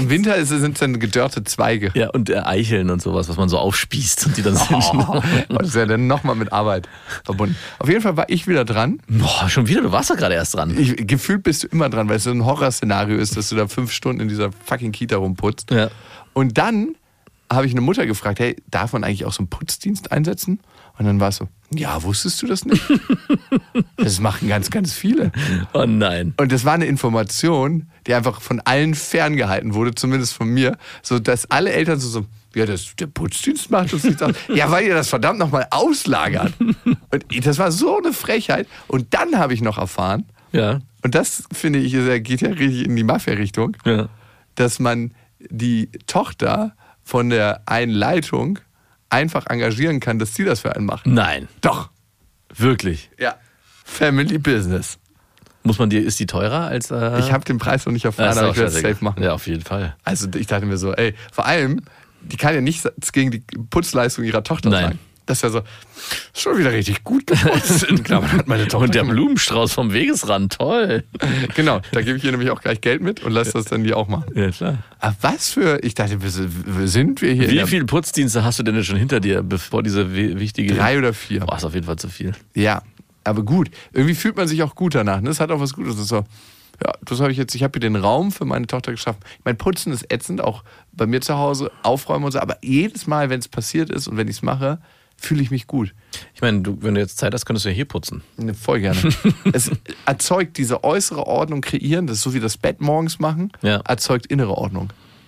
im Winter sind es dann gedörrte Zweige. Ja, und Eicheln und sowas, was man so aufspießt und die dann sind. Das ist ja dann nochmal mit Arbeit verbunden. Auf jeden Fall war ich wieder dran. Boah, schon wieder? Du warst doch gerade erst dran. Gefühlt bist du immer dran, weil es so ein Horrorszenario ist, dass du da 5 Stunden in dieser fucking Kita rumputzt. Ja. Und dann habe ich eine Mutter gefragt, hey, darf man eigentlich auch so einen Putzdienst einsetzen? Und dann war es so, ja, wusstest du das nicht? Das machen ganz, ganz viele. Oh nein. Und das war eine Information, die einfach von allen ferngehalten wurde, zumindest von mir, so dass alle Eltern so ja, der Putzdienst macht uns nichts aus. Ja, weil ihr das verdammt nochmal auslagert. Und das war so eine Frechheit. Und dann habe ich noch erfahren, Ja. und das finde ich, geht ja richtig in die Mafia-Richtung, Ja. dass man die Tochter von der einen Leitung einfach engagieren kann, dass sie das für einen macht. Nein. Doch. Wirklich. Ja. Family Business. Ist die teurer als... Ich habe den Preis noch nicht erfahren, aber ich werde es safe machen. Ja, auf jeden Fall. Also ich dachte mir so, ey, vor allem, die kann ja nichts gegen die Putzleistung ihrer Tochter Nein. sagen. Das ist ja so, schon wieder richtig gut geputzt. Klar, man hat meine Tochter Und der gemacht. Blumenstrauß vom Wegesrand, toll. Genau, da gebe ich ihr nämlich auch gleich Geld mit und lasse das dann die auch machen. Ja, klar. Aber was für, ich dachte, sind wir hier? Wie viele Putzdienste hast du denn schon hinter dir, bevor diese wichtige... 3 oder 4. Boah, ist auf jeden Fall zu viel. Ja, aber gut. Irgendwie fühlt man sich auch gut danach. Ne? Das hat auch was Gutes. Das ist so, ja, das habe ich jetzt, ich habe hier den Raum für meine Tochter geschaffen. Mein Putzen ist ätzend, auch bei mir zu Hause, aufräumen und so. Aber jedes Mal, wenn es passiert ist und wenn ich es mache, fühle ich mich gut. Ich meine, wenn du jetzt Zeit hast, könntest du ja hier putzen. Ne, voll gerne. Es erzeugt diese äußere Ordnung kreieren, das ist so wie das Bett morgens machen, Ja. erzeugt innere Ordnung.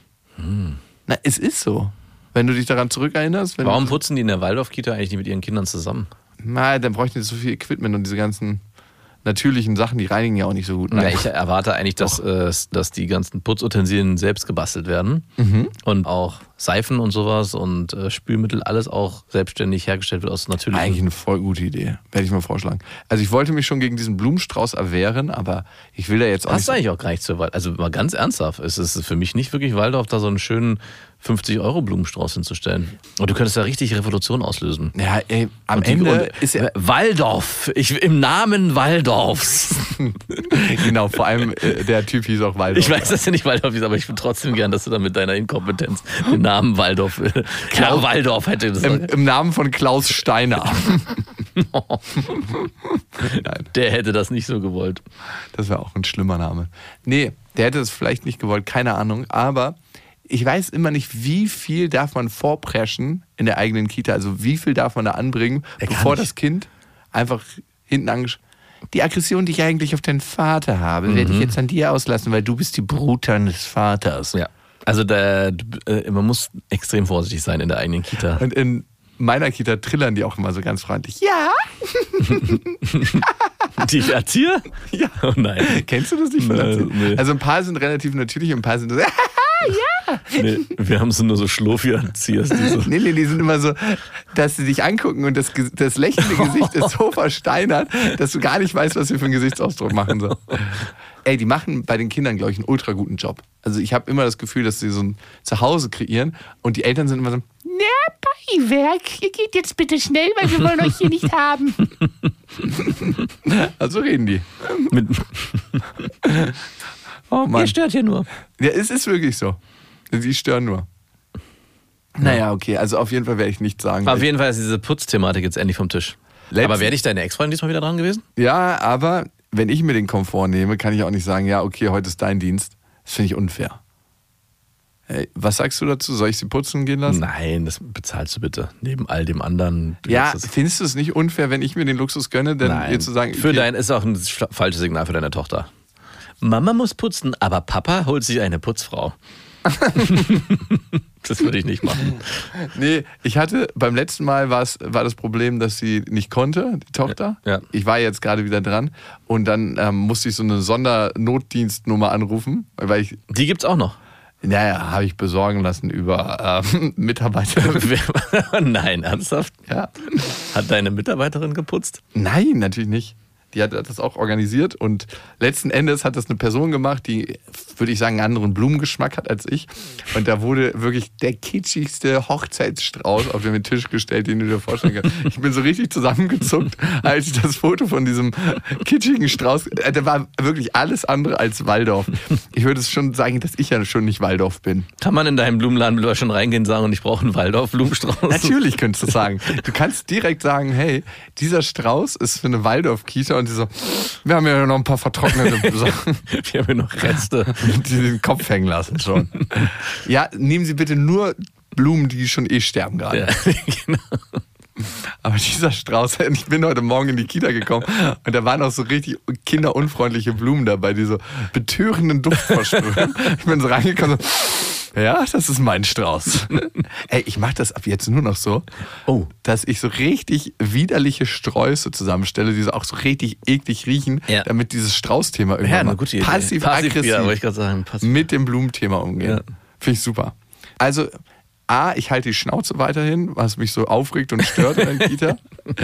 Na, es ist so. Wenn du dich daran zurückerinnerst. Warum putzen die in der Waldorf-Kita eigentlich nicht mit ihren Kindern zusammen? Na, dann bräuchten die so viel Equipment und diese ganzen natürlichen Sachen, die reinigen ja auch nicht so gut. Ja, ich erwarte eigentlich, dass die ganzen Putzutensilien selbst gebastelt werden und auch Seifen und sowas und Spülmittel, alles auch selbstständig hergestellt wird aus natürlichen... Eigentlich eine voll gute Idee. Werde ich mal vorschlagen. Also ich wollte mich schon gegen diesen Blumenstrauß erwehren, aber ich will da jetzt auch Passt nicht... eigentlich auch gar nicht zur Waldorf. Also mal ganz ernsthaft, es ist für mich nicht wirklich Waldorf, da so einen schönen 50-Euro-Blumenstrauß hinzustellen. Und du könntest da richtig Revolution auslösen. Ja, ey, am Und Ende ist ja... Waldorf, im Namen Waldorfs. Genau, vor allem der Typ hieß auch Waldorf. Ich weiß, dass er nicht Waldorf ist, aber ich würde trotzdem gern, dass du da mit deiner Inkompetenz den Namen Waldorf... Klar, Waldorf hätte das... Im Namen von Klaus Steiner. Nein, Der hätte das nicht so gewollt. das wäre auch ein schlimmer Name. Nee, der hätte es vielleicht nicht gewollt, keine Ahnung. Aber ich weiß immer nicht, wie viel darf man vorpreschen in der eigenen Kita. Also wie viel darf man da anbringen, bevor nicht. das Kind einfach hinten die Aggression, die ich eigentlich auf deinen Vater habe, werde ich jetzt an dir auslassen, weil du bist die Brut deines Vaters. Ja. Also man muss extrem vorsichtig sein in der eigenen Kita. Und in meiner Kita trillern die auch immer so ganz freundlich. Ja! Die Erzieher? Ja. Oh nein. Kennst du das nicht von Erziehern? Nee. Also ein paar sind relativ natürlich und ein paar sind so, Nee, wir haben so nur so Schlurfi-Erzieher. Die so nee, die sind immer so, dass sie dich angucken und das lächelnde Gesicht ist so versteinert, dass du gar nicht weißt, was sie für einen Gesichtsausdruck machen sollen. Ey, die machen bei den Kindern, glaube ich, einen ultra guten Job. Also ich habe immer das Gefühl, dass sie so ein Zuhause kreieren und die Eltern sind immer so, Na, Beiwerk, ihr geht jetzt bitte schnell, weil wir wollen euch hier nicht haben. also reden die. mit, Oh Mann. ihr stört hier nur. Ja, es ist wirklich so. Sie stören nur. Naja, okay, also auf jeden Fall werde ich nichts sagen. Auf jeden Fall ist diese Putzthematik jetzt endlich vom Tisch. Aber wäre dich deine Ex-Freundin diesmal wieder dran gewesen? Ja, aber wenn ich mir den Komfort nehme, kann ich auch nicht sagen, ja, okay, heute ist dein Dienst. Das finde ich unfair. Hey, was sagst du dazu? Soll ich sie putzen gehen lassen? Nein, das bezahlst du bitte. Neben all dem anderen. Ja, findest du es nicht unfair, wenn ich mir den Luxus gönne, denn Nein. ihr zu sagen, Für okay, dein ist auch ein falsches Signal für deine Tochter. Mama muss putzen, aber Papa holt sich eine Putzfrau. Das würde ich nicht machen. nee, ich hatte beim letzten Mal war das Problem, dass sie nicht konnte, die Tochter. Ja. Ich war jetzt gerade wieder dran und dann musste ich so eine Sondernotdienstnummer anrufen, weil ich, Die gibt's auch noch. naja, habe ich besorgen lassen über Mitarbeiter. Nein, ernsthaft? Ja. Hat deine Mitarbeiterin geputzt? Nein, natürlich nicht. Die hat das auch organisiert und letzten Endes hat das eine Person gemacht, die, würde ich sagen, einen anderen Blumengeschmack hat als ich. Und da wurde wirklich der kitschigste Hochzeitsstrauß auf den Tisch gestellt, den du dir vorstellen kannst. Ich bin so richtig zusammengezuckt, als ich das Foto von diesem kitschigen Strauß, da war wirklich alles andere als Waldorf. Ich würde es schon sagen, dass ich ja schon nicht Waldorf bin. Kann man in deinem Blumenladen schon reingehen und sagen, ich brauche einen Waldorf-Blumenstrauß? Natürlich könntest du sagen. Du kannst direkt sagen, hey, dieser Strauß ist für eine Waldorf-Kita und die so, wir haben ja noch ein paar vertrocknete Sachen. Wir haben ja noch Reste. Die den Kopf hängen lassen schon. Ja, nehmen Sie bitte nur Blumen, die schon sterben gerade. Ja, genau. Aber dieser Strauß, ich bin heute Morgen in die Kita gekommen und da waren auch so richtig kinderunfreundliche Blumen dabei, die so betörenden Duft versprühen. Ich bin so reingekommen, so, ja, das ist mein Strauß. Ey, ich mache das ab jetzt nur noch so, dass ich so richtig widerliche Sträuße zusammenstelle, die so auch so richtig eklig riechen, damit dieses Straußthema irgendwann eine gute Idee. Passiv-aggressiv wollte ich gerade sagen, mit dem Blumenthema umgehen. Ja. Finde ich super. Also, A, ich halte die Schnauze weiterhin, was mich so aufregt und stört in der Kita.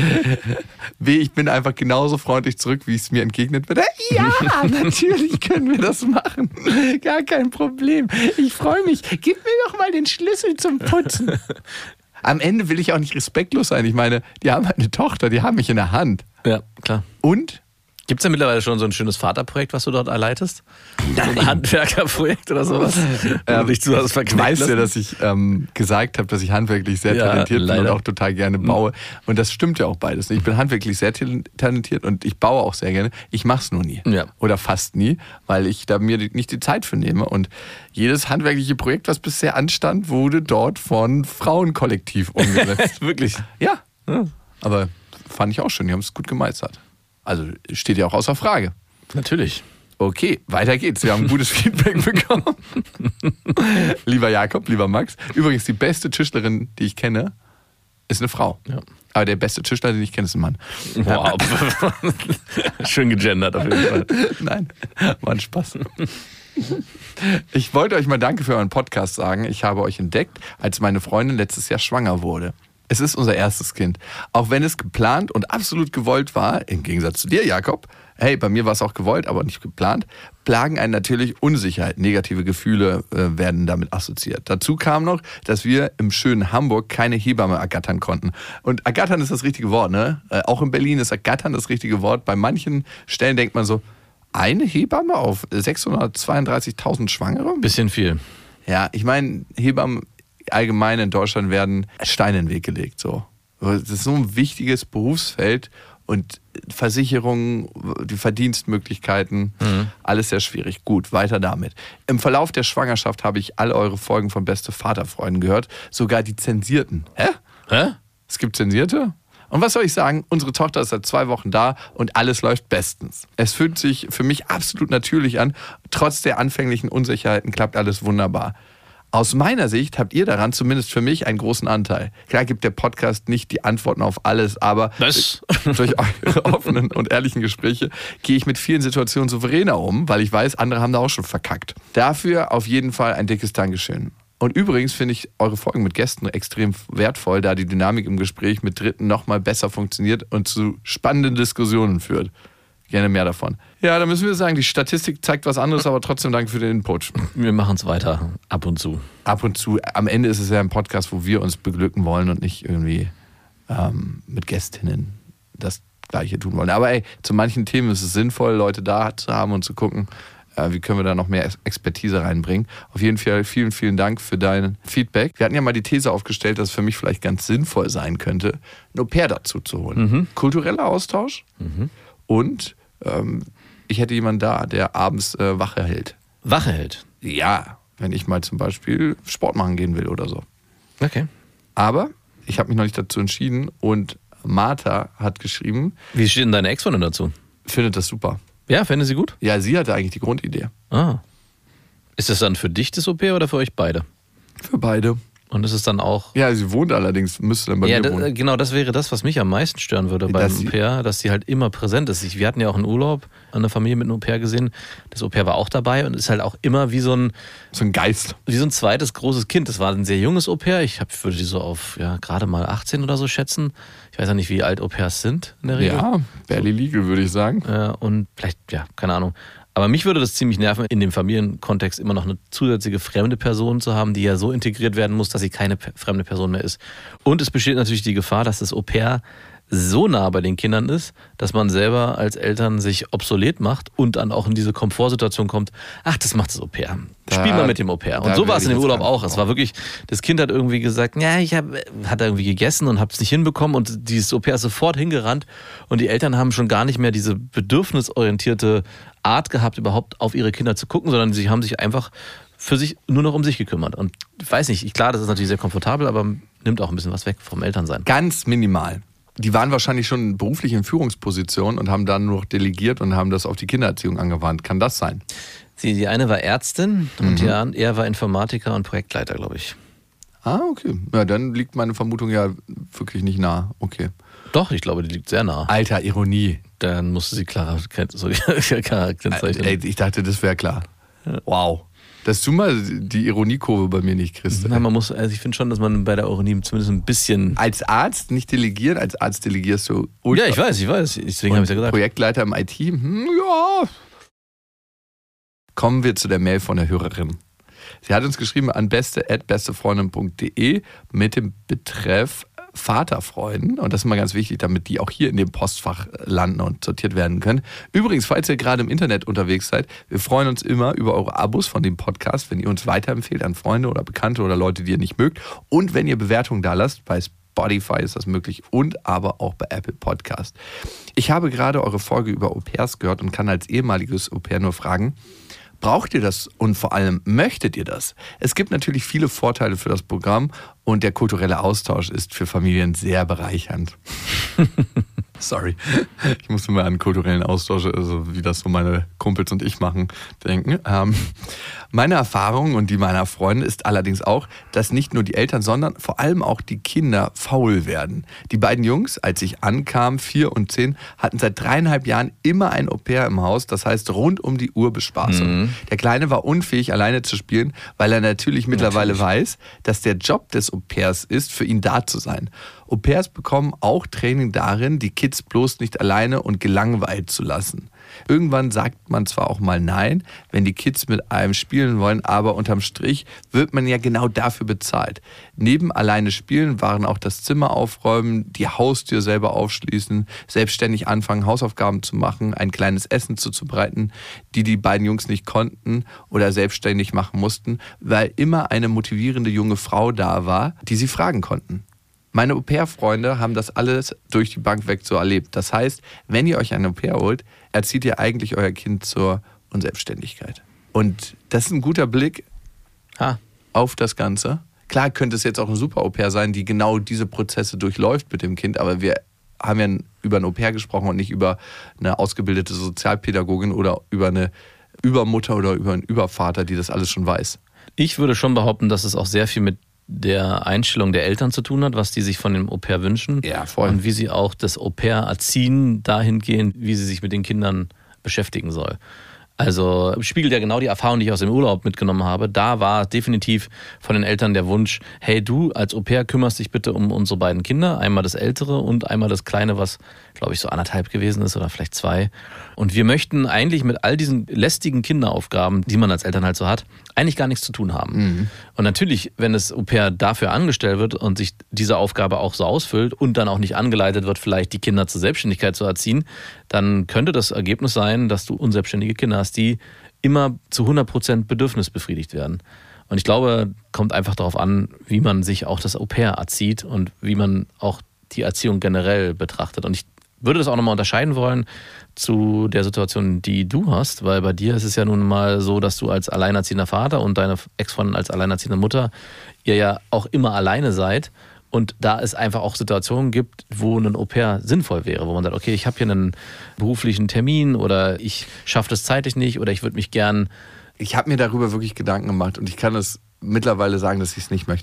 B, ich bin einfach genauso freundlich zurück, wie es mir entgegnet wird. Ja, natürlich können wir das machen. Gar kein Problem. Ich freue mich. Gib mir doch mal den Schlüssel zum Putzen. Am Ende will ich auch nicht respektlos sein. Ich meine, die haben halt eine Tochter, die haben mich in der Hand. Ja, klar. Und? Gibt es ja mittlerweile schon so ein schönes Vaterprojekt, was du dort leitest? So ein Handwerkerprojekt oder sowas? Ich weiß ja, dass ich gesagt habe, dass ich handwerklich sehr talentiert bin und auch total gerne baue. Und das stimmt ja auch beides. Ich bin handwerklich sehr talentiert und ich baue auch sehr gerne. Ich mache es nur nie. Ja. Oder fast nie, weil ich da mir nicht die Zeit für nehme. Und jedes handwerkliche Projekt, was bisher anstand, wurde dort von Frauenkollektiv umgesetzt. Wirklich? Ja. Aber fand ich auch schön. Die haben es gut gemeistert. Also steht ja auch außer Frage. Natürlich. Okay, weiter geht's. Wir haben gutes Feedback bekommen. Lieber Jakob, lieber Max. Übrigens, die beste Tischlerin, die ich kenne, ist eine Frau. Ja. Aber der beste Tischler, den ich kenne, ist ein Mann. Wow. Schön gegendert auf jeden Fall. Nein, war ein Spaß. Ich wollte euch mal Danke für euren Podcast sagen. Ich habe euch entdeckt, als meine Freundin letztes Jahr schwanger wurde. Es ist unser erstes Kind. Auch wenn es geplant und absolut gewollt war, im Gegensatz zu dir, Jakob, hey, bei mir war es auch gewollt, aber nicht geplant, plagen einen natürlich Unsicherheit. Negative Gefühle werden damit assoziiert. Dazu kam noch, dass wir im schönen Hamburg keine Hebamme ergattern konnten. Und ergattern ist das richtige Wort, ne? Auch in Berlin ist ergattern das richtige Wort. Bei manchen Stellen denkt man so, eine Hebamme auf 632.000 Schwangere? Bisschen viel. Ja, ich meine, Hebammen allgemein in Deutschland werden Steine in den Weg gelegt. So. Das ist so ein wichtiges Berufsfeld und Versicherungen, die Verdienstmöglichkeiten, alles sehr schwierig. Gut, weiter damit. Im Verlauf der Schwangerschaft habe ich alle eure Folgen von Beste Vaterfreuden gehört, sogar die zensierten. Hä? Es gibt zensierte? Und was soll ich sagen? Unsere Tochter ist seit 2 Wochen da und alles läuft bestens. Es fühlt sich für mich absolut natürlich an. Trotz der anfänglichen Unsicherheiten klappt alles wunderbar. Aus meiner Sicht habt ihr daran zumindest für mich einen großen Anteil. Klar gibt der Podcast nicht die Antworten auf alles, aber durch eure offenen und ehrlichen Gespräche gehe ich mit vielen Situationen souveräner um, weil ich weiß, andere haben da auch schon verkackt. Dafür auf jeden Fall ein dickes Dankeschön. Und übrigens finde ich eure Folgen mit Gästen extrem wertvoll, da die Dynamik im Gespräch mit Dritten nochmal besser funktioniert und zu spannenden Diskussionen führt. Gerne mehr davon. Ja, da müssen wir sagen, die Statistik zeigt was anderes, aber trotzdem danke für den Input. Wir machen es weiter, ab und zu. Ab und zu. Am Ende ist es ja ein Podcast, wo wir uns beglücken wollen und nicht irgendwie mit Gästinnen das Gleiche tun wollen. Aber ey, zu manchen Themen ist es sinnvoll, Leute da zu haben und zu gucken, wie können wir da noch mehr Expertise reinbringen. Auf jeden Fall vielen, vielen Dank für dein Feedback. Wir hatten ja mal die These aufgestellt, dass es für mich vielleicht ganz sinnvoll sein könnte, ein Au-pair dazu zu holen. Kultureller Austausch und ich hätte jemanden da, der abends Wache hält. Wache hält? Ja, wenn ich mal zum Beispiel Sport machen gehen will oder so. Okay. Aber ich habe mich noch nicht dazu entschieden und Martha hat geschrieben. Wie steht denn deine Ex-Freundin dazu? Findet das super. Ja, findet sie gut? Ja, sie hatte eigentlich die Grundidee. Ah. Ist das dann für dich das Au-pair oder für euch beide? Für beide. Und es ist dann auch... Ja, sie wohnt allerdings, müsste dann bei mir wohnen. Genau, das wäre das, was mich am meisten stören würde beim Au-pair, dass sie halt immer präsent ist. Wir hatten ja auch einen Urlaub, eine Familie mit einem Au-pair gesehen. Das Au-pair war auch dabei und ist halt auch immer wie so ein Geist. Wie so ein zweites großes Kind. Das war ein sehr junges Au-pair. Ich würde die so auf gerade mal 18 oder so schätzen. Ich weiß ja nicht, wie alt Au-pairs sind in der Regel. Ja, barely legal, würde ich sagen. Und vielleicht, keine Ahnung. Aber mich würde das ziemlich nerven, in dem Familienkontext immer noch eine zusätzliche fremde Person zu haben, die ja so integriert werden muss, dass sie keine fremde Person mehr ist. Und es besteht natürlich die Gefahr, dass das Au-pair so nah bei den Kindern ist, dass man selber als Eltern sich obsolet macht und dann auch in diese Komfortsituation kommt, ach, das macht das Au-pair. Spiel mal mit dem Au-pair. Und so war es in dem Urlaub auch. Es war wirklich, das Kind hat irgendwie gesagt, ja, hat irgendwie gegessen und hab's nicht hinbekommen und dieses Au-pair ist sofort hingerannt und die Eltern haben schon gar nicht mehr diese bedürfnisorientierte Art gehabt, überhaupt auf ihre Kinder zu gucken, sondern sie haben sich einfach für sich nur noch um sich gekümmert. Und ich weiß nicht, klar, das ist natürlich sehr komfortabel, aber nimmt auch ein bisschen was weg vom Elternsein. Ganz minimal. Die waren wahrscheinlich schon beruflich in Führungspositionen und haben dann nur noch delegiert und haben das auf die Kindererziehung angewandt. Kann das sein? Die eine war Ärztin und er war Informatiker und Projektleiter, glaube ich. Ah, okay. Ja, dann liegt meine Vermutung ja wirklich nicht nah. Okay. Doch, ich glaube, die liegt sehr nah. Alter, Ironie. Dann musste sie Clara kennzeichnen. Ey, ich dachte, das wäre klar. Wow. Dass du mal die Ironiekurve bei mir nicht kriegst. Nein, ich finde schon, dass man bei der Ironie zumindest ein bisschen... Als Arzt nicht delegieren, als Arzt delegierst du... Ja, ich weiß. Deswegen habe ich ja gesagt. Projektleiter im IT, ja. Kommen wir zu der Mail von der Hörerin. Sie hat uns geschrieben an beste@bestefreundin.de mit dem Betreff Vaterfreuden. Und das ist mal ganz wichtig, damit die auch hier in dem Postfach landen und sortiert werden können. Übrigens, falls ihr gerade im Internet unterwegs seid, wir freuen uns immer über eure Abos von dem Podcast, wenn ihr uns weiterempfehlt an Freunde oder Bekannte oder Leute, die ihr nicht mögt. Und wenn ihr Bewertungen da lasst, bei Spotify ist das möglich und aber auch bei Apple Podcast. Ich habe gerade eure Folge über Au-pairs gehört und kann als ehemaliges Au-pair nur fragen, braucht ihr das und vor allem möchtet ihr das? Es gibt natürlich viele Vorteile für das Programm und der kulturelle Austausch ist für Familien sehr bereichernd. Sorry, ich musste mal an kulturellen Austausch, also wie das so meine Kumpels und ich machen, denken. Meine Erfahrung und die meiner Freunde ist allerdings auch, dass nicht nur die Eltern, sondern vor allem auch die Kinder faul werden. Die beiden Jungs, als ich ankam, 4 und 10, hatten seit 3,5 Jahren immer ein Au-pair im Haus, das heißt rund um die Uhr Bespaßung. Der Kleine war unfähig, alleine zu spielen, weil er natürlich mittlerweile weiß, dass der Job des Au-pairs ist, für ihn da zu sein. Au-pairs bekommen auch Training darin, die Kids bloß nicht alleine und gelangweilt zu lassen. Irgendwann sagt man zwar auch mal Nein, wenn die Kids mit einem spielen wollen, aber unterm Strich wird man ja genau dafür bezahlt. Neben alleine spielen waren auch das Zimmer aufräumen, die Haustür selber aufschließen, selbstständig anfangen, Hausaufgaben zu machen, ein kleines Essen zuzubereiten, die beiden Jungs nicht konnten oder selbstständig machen mussten, weil immer eine motivierende junge Frau da war, die sie fragen konnten. Meine Au-pair-Freunde haben das alles durch die Bank weg so erlebt. Das heißt, wenn ihr euch ein Au-pair holt, erzieht ihr eigentlich euer Kind zur Unselbstständigkeit. Und das ist ein guter Blick auf das Ganze. Klar könnte es jetzt auch ein super Au-pair sein, die genau diese Prozesse durchläuft mit dem Kind, aber wir haben ja über ein Au-pair gesprochen und nicht über eine ausgebildete Sozialpädagogin oder über eine Übermutter oder über einen Übervater, die das alles schon weiß. Ich würde schon behaupten, dass es auch sehr viel mit der Einstellung der Eltern zu tun hat, was die sich von dem Au-pair wünschen. Ja, voll. Und wie sie auch das Au-pair erziehen, dahingehend, wie sie sich mit den Kindern beschäftigen soll. Also spiegelt ja genau die Erfahrung, die ich aus dem Urlaub mitgenommen habe. Da war definitiv von den Eltern der Wunsch, hey, du als Au-pair kümmerst dich bitte um unsere beiden Kinder, einmal das Ältere und einmal das Kleine, was, glaube ich, so 1,5 gewesen ist oder vielleicht 2. Und wir möchten eigentlich mit all diesen lästigen Kinderaufgaben, die man als Eltern halt so hat, eigentlich gar nichts zu tun haben. Und natürlich, wenn das Au-pair dafür angestellt wird und sich diese Aufgabe auch so ausfüllt und dann auch nicht angeleitet wird, vielleicht die Kinder zur Selbstständigkeit zu erziehen, dann könnte das Ergebnis sein, dass du unselbstständige Kinder hast, die immer zu 100% bedürfnisbefriedigt werden. Und ich glaube, kommt einfach darauf an, wie man sich auch das Au-pair erzieht und wie man auch die Erziehung generell betrachtet. Und ich würde das auch nochmal unterscheiden wollen zu der Situation, die du hast, weil bei dir ist es ja nun mal so, dass du als alleinerziehender Vater und deine Ex-Freundin als alleinerziehende Mutter ihr ja auch immer alleine seid. Und da es einfach auch Situationen gibt, wo ein Au-pair sinnvoll wäre, wo man sagt, okay, ich habe hier einen beruflichen Termin oder ich schaffe das zeitlich nicht oder ich würde mich gern... Ich habe mir darüber wirklich Gedanken gemacht und ich kann es mittlerweile sagen, dass ich es nicht möchte.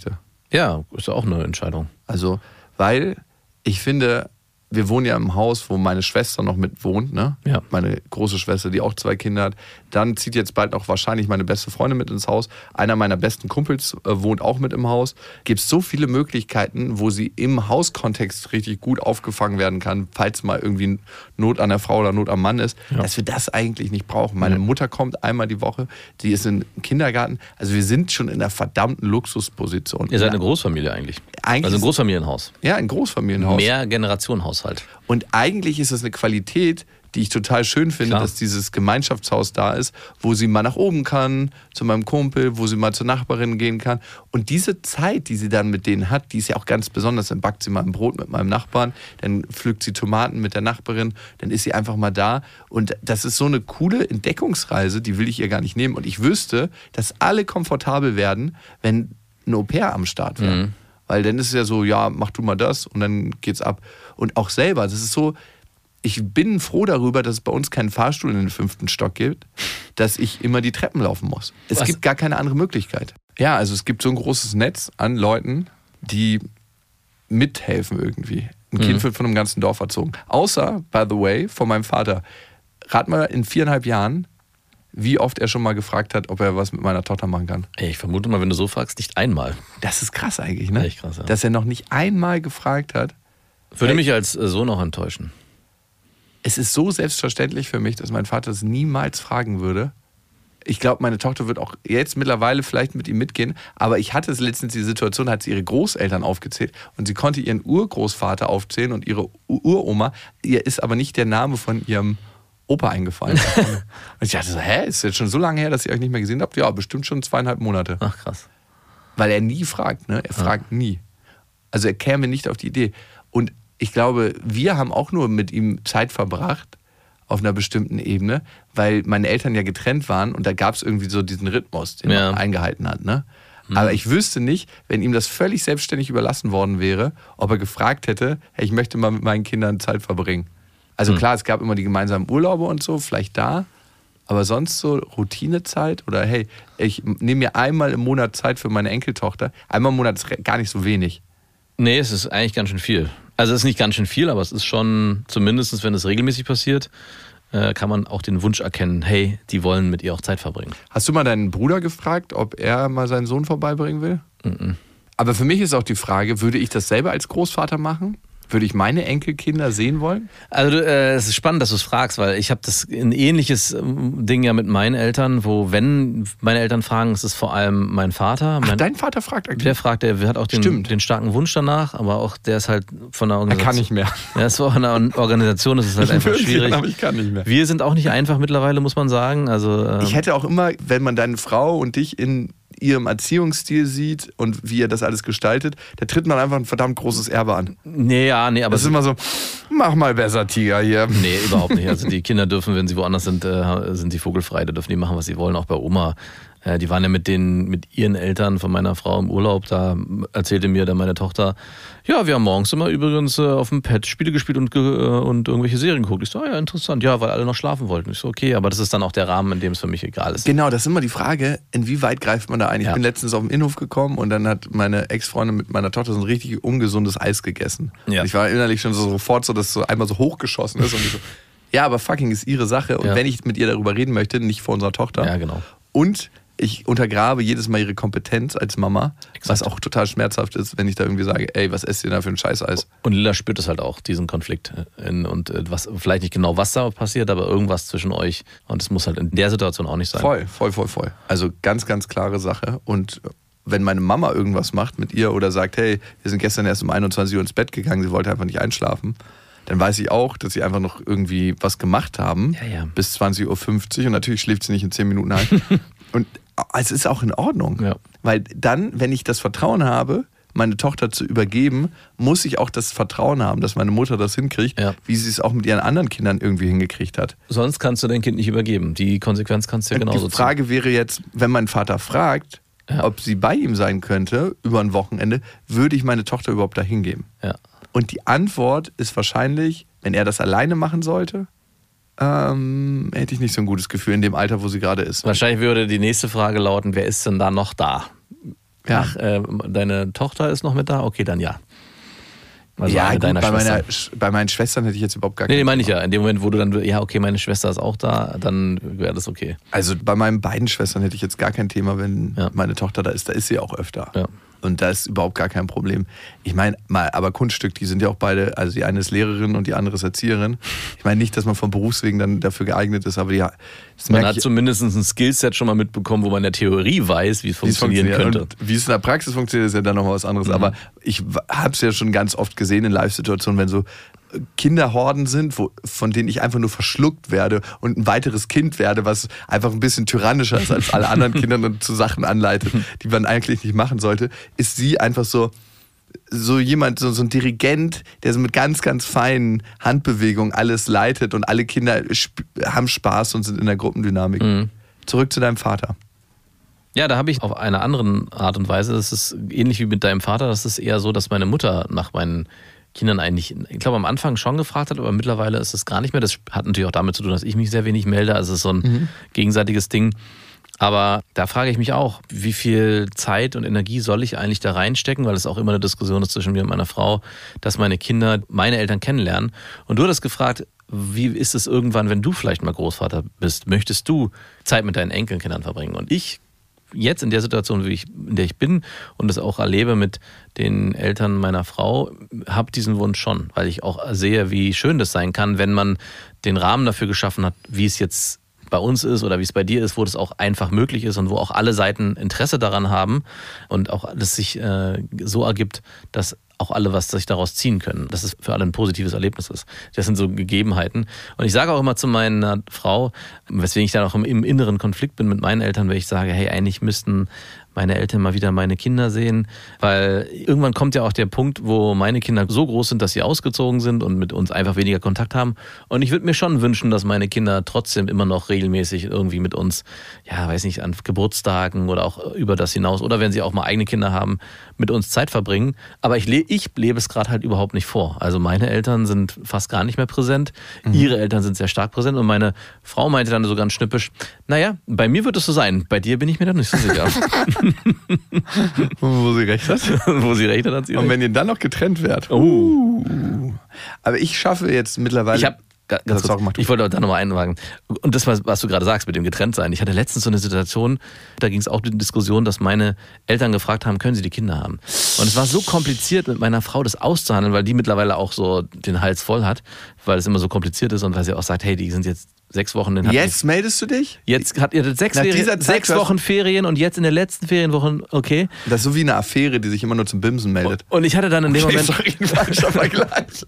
Ja, ist ja auch eine Entscheidung. Also, weil ich finde, wir wohnen ja im Haus, wo meine Schwester noch mit wohnt, ne? Ja. Meine große Schwester, die auch 2 Kinder hat. Dann zieht jetzt bald auch wahrscheinlich meine beste Freundin mit ins Haus. Einer meiner besten Kumpels wohnt auch mit im Haus. Gibt es so viele Möglichkeiten, wo sie im Hauskontext richtig gut aufgefangen werden kann, falls mal irgendwie Not an der Frau oder Not am Mann ist, dass wir das eigentlich nicht brauchen. Meine Mutter kommt einmal die Woche, die ist im Kindergarten. Also wir sind schon in einer verdammten Luxusposition. Ihr seid eine Großfamilie eigentlich. Also ein Großfamilienhaus. Ja, ein Großfamilienhaus. Mehrgenerationenhaushalt. Und eigentlich ist es eine Qualität, die ich total schön finde, dass dieses Gemeinschaftshaus da ist, wo sie mal nach oben kann, zu meinem Kumpel, wo sie mal zur Nachbarin gehen kann. Und diese Zeit, die sie dann mit denen hat, die ist ja auch ganz besonders. Dann backt sie mal ein Brot mit meinem Nachbarn, dann pflückt sie Tomaten mit der Nachbarin, dann ist sie einfach mal da. Und das ist so eine coole Entdeckungsreise, die will ich ihr gar nicht nehmen. Und ich wüsste, dass alle komfortabel werden, wenn ein Au-pair am Start wäre. Mhm. Weil dann ist es ja so, ja, mach du mal das und dann geht's ab. Und auch selber, das ist so, ich bin froh darüber, dass es bei uns keinen Fahrstuhl in den 5. Stock gibt, dass ich immer die Treppen laufen muss. Es gibt gar keine andere Möglichkeit. Ja, also es gibt so ein großes Netz an Leuten, die mithelfen irgendwie. Ein Kind wird von einem ganzen Dorf erzogen. Außer, by the way, von meinem Vater. Rat mal in 4,5 Jahren, wie oft er schon mal gefragt hat, ob er was mit meiner Tochter machen kann. Ey, ich vermute mal, wenn du so fragst, nicht einmal. Das ist krass eigentlich, ne? Echt krass, ja. Dass er noch nicht einmal gefragt hat. Würde mich als Sohn auch enttäuschen. Es ist so selbstverständlich für mich, dass mein Vater es niemals fragen würde. Ich glaube, meine Tochter wird auch jetzt mittlerweile vielleicht mit ihm mitgehen, aber ich hatte es letztens die Situation, hat sie ihre Großeltern aufgezählt und sie konnte ihren Urgroßvater aufzählen und ihre Uroma. Ihr ist aber nicht der Name von ihrem Opa eingefallen. Und ich dachte so, ist jetzt schon so lange her, dass ihr euch nicht mehr gesehen habt? Ja, bestimmt schon 2,5 Monate. Ach, krass. Weil er nie fragt, ne? Er fragt nie. Also er käme nicht auf die Idee. Und ich glaube, wir haben auch nur mit ihm Zeit verbracht auf einer bestimmten Ebene, weil meine Eltern ja getrennt waren und da gab es irgendwie so diesen Rhythmus, den man eingehalten hat. Ne? Aber ich wüsste nicht, wenn ihm das völlig selbstständig überlassen worden wäre, ob er gefragt hätte, hey, ich möchte mal mit meinen Kindern Zeit verbringen. Also klar, es gab immer die gemeinsamen Urlaube und so, vielleicht da, aber sonst so Routinezeit oder hey, ich nehme mir einmal im Monat Zeit für meine Enkeltochter. Einmal im Monat ist gar nicht so wenig. Nee, es ist eigentlich ganz schön viel. Also es ist nicht ganz schön viel, aber es ist schon, zumindest wenn es regelmäßig passiert, kann man auch den Wunsch erkennen, hey, die wollen mit ihr auch Zeit verbringen. Hast du mal deinen Bruder gefragt, ob er mal seinen Sohn vorbeibringen will? Mhm. Aber für mich ist auch die Frage, würde ich das selber als Großvater machen? Würde ich meine Enkelkinder sehen wollen? Also es ist spannend, dass du es fragst, weil ich habe das ein ähnliches Ding ja mit meinen Eltern, wo wenn meine Eltern fragen, ist es vor allem mein Vater. Dein Vater fragt aktiv? Der fragt, der hat auch den starken Wunsch danach, aber auch der ist halt von der Organisation. Er kann nicht mehr. Ja, ist von einer Organisation, das ist halt einfach schwierig. Aber ich kann nicht mehr. Wir sind auch nicht einfach mittlerweile, muss man sagen. Also ich hätte auch immer, wenn man deine Frau und dich in ihrem Erziehungsstil sieht und wie ihr das alles gestaltet, da tritt man einfach ein verdammt großes Erbe an. Nee, aber das ist immer so, mach mal besser, Tiger hier. Nee, überhaupt nicht. Also die Kinder dürfen, wenn sie woanders sind, sind die vogelfrei, da dürfen die machen, was sie wollen, auch bei Oma. Die waren ja mit ihren Eltern von meiner Frau im Urlaub, da erzählte mir dann meine Tochter, ja, wir haben morgens immer übrigens auf dem Pad Spiele gespielt und irgendwelche Serien geguckt. Ich so, ja, interessant, ja, weil alle noch schlafen wollten. Ich so, okay, aber das ist dann auch der Rahmen, in dem es für mich egal ist. Genau, das ist immer die Frage, inwieweit greift man da ein? Ich bin letztens auf den Innenhof gekommen und dann hat meine Ex-Freundin mit meiner Tochter so ein richtig ungesundes Eis gegessen. Ja. Ich war innerlich schon sofort so, dass es so einmal so hochgeschossen ist und ich so, ja, aber fucking ist ihre Sache und wenn ich mit ihr darüber reden möchte, nicht vor unserer Tochter. Ja, genau. Und ich untergrabe jedes Mal ihre Kompetenz als Mama, was auch total schmerzhaft ist, wenn ich da irgendwie sage, ey, was esst ihr da für ein Scheißeis? Und Lilla spürt es halt auch, diesen Konflikt. Und was vielleicht nicht genau, was da passiert, aber irgendwas zwischen euch. Und es muss halt in der Situation auch nicht sein. Voll. Also ganz, ganz klare Sache. Und wenn meine Mama irgendwas macht mit ihr oder sagt, hey, wir sind gestern erst um 21 Uhr ins Bett gegangen, sie wollte einfach nicht einschlafen, dann weiß ich auch, dass sie einfach noch irgendwie was gemacht haben bis 20.50 Uhr und natürlich schläft sie nicht in 10 Minuten ein. Und es ist auch in Ordnung, weil dann, wenn ich das Vertrauen habe, meine Tochter zu übergeben, muss ich auch das Vertrauen haben, dass meine Mutter das hinkriegt, wie sie es auch mit ihren anderen Kindern irgendwie hingekriegt hat. Sonst kannst du dein Kind nicht übergeben. Die Konsequenz kannst du ja genauso ziehen. Die Frage wäre jetzt, wenn mein Vater fragt, ob sie bei ihm sein könnte über ein Wochenende, würde ich meine Tochter überhaupt dahin geben? Ja. Und die Antwort ist wahrscheinlich, wenn er das alleine machen sollte, hätte ich nicht so ein gutes Gefühl in dem Alter, wo sie gerade ist. Wahrscheinlich würde die nächste Frage lauten, wer ist denn da noch da? Ja. Ach, deine Tochter ist noch mit da? Okay, dann ja. Also ja, gut, deiner Schwester. bei meinen Schwestern hätte ich jetzt überhaupt gar Nee, keinen. meine ich ja. In dem Moment, wo du dann, ja, okay, meine Schwester ist auch da, dann wäre das okay. Also bei meinen beiden Schwestern hätte ich jetzt gar kein Thema, wenn Ja. meine Tochter da ist sie auch öfter. Ja. Und da ist überhaupt gar kein Problem. Ich meine, aber Kunststück, die sind ja auch beide, also die eine ist Lehrerin und die andere ist Erzieherin. Ich meine nicht, dass man vom Berufswegen dann dafür geeignet ist, aber Man hat zumindest ein Skillset schon mal mitbekommen, wo man in der Theorie weiß, wie es funktionieren könnte. Und wie es in der Praxis funktioniert, ist ja dann nochmal was anderes. Aber ich habe es ja schon ganz oft gesehen in Live-Situationen, wenn so Kinderhorden sind, von denen ich einfach nur verschluckt werde und ein weiteres Kind werde, was einfach ein bisschen tyrannischer ist als alle anderen Kinder und zu Sachen anleitet, die man eigentlich nicht machen sollte, ist sie einfach so jemand, so ein Dirigent, der so mit ganz, ganz feinen Handbewegungen alles leitet und alle Kinder haben Spaß und sind in der Gruppendynamik. Zurück zu deinem Vater. Ja, da habe ich auf einer anderen Art und Weise, das ist ähnlich wie mit deinem Vater, das ist eher so, dass meine Mutter nach meinen Kindern eigentlich, ich glaube am Anfang schon gefragt hat, aber mittlerweile ist es gar nicht mehr. Das hat natürlich auch damit zu tun, dass ich mich sehr wenig melde, also es ist so ein gegenseitiges Ding. Aber da frage ich mich auch, wie viel Zeit und Energie soll ich eigentlich da reinstecken, weil es auch immer eine Diskussion ist zwischen mir und meiner Frau, dass meine Kinder meine Eltern kennenlernen. Und du hattest gefragt, wie ist es irgendwann, wenn du vielleicht mal Großvater bist? Möchtest du Zeit mit deinen Enkelkindern verbringen? Und ich jetzt in der Situation, in der ich bin und das auch erlebe mit den Eltern meiner Frau, habe diesen Wunsch schon, weil ich auch sehe, wie schön das sein kann, wenn man den Rahmen dafür geschaffen hat, wie es jetzt bei uns ist oder wie es bei dir ist, wo das auch einfach möglich ist und wo auch alle Seiten Interesse daran haben und auch alles sich so ergibt, dass auch alle was sich daraus ziehen können, dass es für alle ein positives Erlebnis ist. Das sind so Gegebenheiten. Und ich sage auch immer zu meiner Frau, weswegen ich dann auch im inneren Konflikt bin mit meinen Eltern, weil ich sage, hey, eigentlich müssten meine Eltern mal wieder meine Kinder sehen, weil irgendwann kommt ja auch der Punkt, wo meine Kinder so groß sind, dass sie ausgezogen sind und mit uns einfach weniger Kontakt haben. Und ich würde mir schon wünschen, dass meine Kinder trotzdem immer noch regelmäßig irgendwie mit uns, ja, weiß nicht, an Geburtstagen oder auch über das hinaus oder wenn sie auch mal eigene Kinder haben, mit uns Zeit verbringen. Aber ich lebe es gerade halt überhaupt nicht vor. Also meine Eltern sind fast gar nicht mehr präsent. Ihre Eltern sind sehr stark präsent und meine Frau meinte dann so ganz schnippisch, naja, bei mir wird es so sein, bei dir bin ich mir dann nicht so sicher. Wo sie recht hat. Wo sie recht hat, hat sie recht. Und wenn ihr dann noch getrennt werdet. Aber ich schaffe jetzt mittlerweile. Ich wollte da nochmal einwagen. Und das, was du gerade sagst mit dem Getrenntsein. Ich hatte letztens so eine Situation, da ging es auch um die Diskussion, dass meine Eltern gefragt haben, können sie die Kinder haben? Und es war so kompliziert mit meiner Frau, das auszuhandeln, weil die mittlerweile auch so den Hals voll hat, weil es immer so kompliziert ist und weil sie auch sagt, hey, die sind jetzt 6 Wochen. Jetzt meldest du dich? Jetzt hat ihr 6 Wochen Ferien und jetzt in der letzten Ferienwoche, okay. Das ist so wie eine Affäre, die sich immer nur zum Bimsen meldet. Und ich hatte dann in dem Moment... Sorry, ein falscher Vergleich.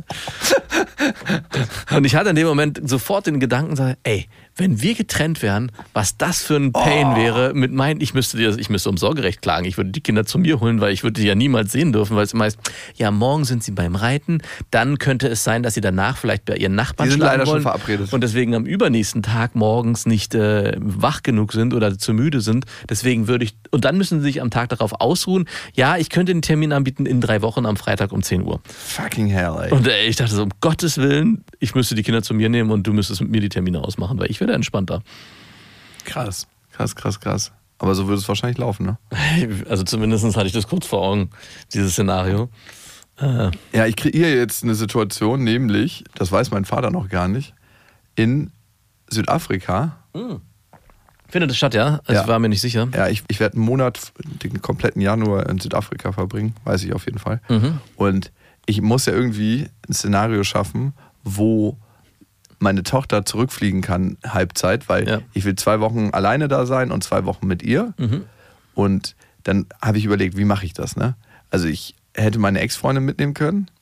Und ich hatte in dem Moment sofort den Gedanken, ey, wenn wir getrennt wären, was das für ein Pain wäre, mit meinen, ich müsste um Sorgerecht klagen, ich würde die Kinder zu mir holen, weil ich würde die ja niemals sehen dürfen, weil es immer heißt, ja, morgen sind sie beim Reiten, dann könnte es sein, dass sie danach vielleicht bei ihren Nachbarn schlafen wollen. Die sind leider schon verabredet. Und deswegen am übernächsten Tag morgens nicht wach genug sind oder zu müde sind, deswegen und dann müssen sie sich am Tag darauf ausruhen, ja, ich könnte den Termin anbieten in 3 Wochen am Freitag um 10 Uhr. Fucking hell, ey. Und ich dachte so, um Gottes Willen, ich müsste die Kinder zu mir nehmen und du müsstest mit mir die Termine ausmachen, weil ich wäre entspannter. Krass. Aber so würde es wahrscheinlich laufen, ne? Also zumindest hatte ich das kurz vor Augen, dieses Szenario. Ja, ich kreiere jetzt eine Situation, nämlich, das weiß mein Vater noch gar nicht, in Südafrika. Findet es statt, ja? Also ja. Ich war mir nicht sicher. Ja, ich werde einen Monat, den kompletten Januar in Südafrika verbringen, weiß ich auf jeden Fall. Und ich muss ja irgendwie ein Szenario schaffen, wo meine Tochter zurückfliegen kann, Halbzeit, weil ich will 2 Wochen alleine da sein und 2 Wochen mit ihr. Und dann habe ich überlegt, wie mache ich das, ne? Also ich hätte meine Ex-Freundin mitnehmen können.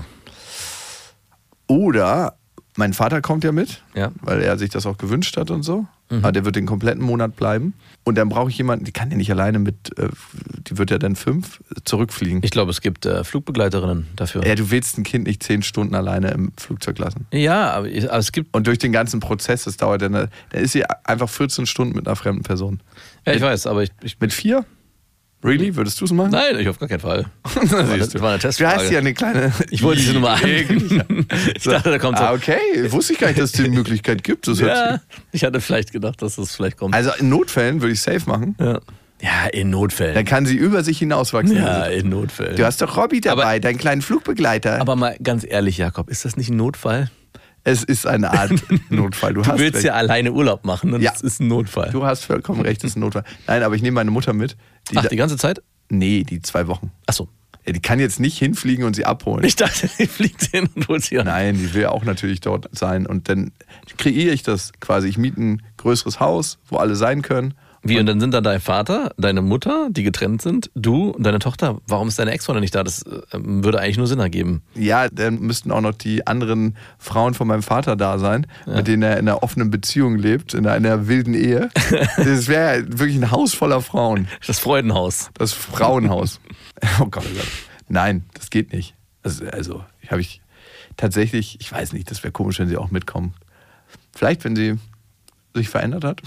Oder mein Vater kommt ja mit, weil er sich das auch gewünscht hat und so. Aber der wird den kompletten Monat bleiben. Und dann brauche ich jemanden, die kann ja nicht alleine die wird ja dann 5 zurückfliegen. Ich glaube, es gibt Flugbegleiterinnen dafür. Ja, du willst ein Kind nicht 10 Stunden alleine im Flugzeug lassen. Ja, aber es gibt... Und durch den ganzen Prozess, das dauert dann ist sie einfach 14 Stunden mit einer fremden Person. Ja, ich weiß, aber ich mit 4? Really? Würdest du es machen? Nein, ich auf gar keinen Fall. Das war eine Testfrage. Du hast ja eine kleine... Ich wollte diese Nummer an. Ich dachte, da kommt so. Okay. Wusste ich gar nicht, dass es die Möglichkeit gibt. Ja, ich hatte vielleicht gedacht, dass das vielleicht kommt. Also in Notfällen würde ich safe machen. Ja. Ja, in Notfällen. Dann kann sie über sich hinauswachsen. Ja, in Notfällen. Du hast doch Robby dabei, deinen kleinen Flugbegleiter. Aber mal ganz ehrlich, Jakob, ist das nicht ein Notfall? Es ist eine Art Notfall. Du hast willst recht. ja alleine Urlaub machen und es ist ein Notfall. Du hast vollkommen recht, es ist ein Notfall. Nein, aber ich nehme meine Mutter mit. Die ganze Zeit? Nee, die 2 Wochen. Ach so. Ja, die kann jetzt nicht hinfliegen und sie abholen. Ich dachte, sie fliegt hin und holt sie an. Nein, die will auch natürlich dort sein. Und dann kreiere ich das quasi. Ich miete ein größeres Haus, wo alle sein können. Wie, und dann sind da dein Vater, deine Mutter, die getrennt sind, du und deine Tochter. Warum ist deine Ex-Freundin nicht da? Das würde eigentlich nur Sinn ergeben. Ja, dann müssten auch noch die anderen Frauen von meinem Vater da sein, mit denen er in einer offenen Beziehung lebt, in einer wilden Ehe. Das wäre wirklich ein Haus voller Frauen. Das Freudenhaus. Das Frauenhaus. Oh Gott, oh Gott. Nein, das geht nicht. Also habe ich tatsächlich, ich weiß nicht, das wäre komisch, wenn sie auch mitkommen. Vielleicht, wenn sie sich verändert hat.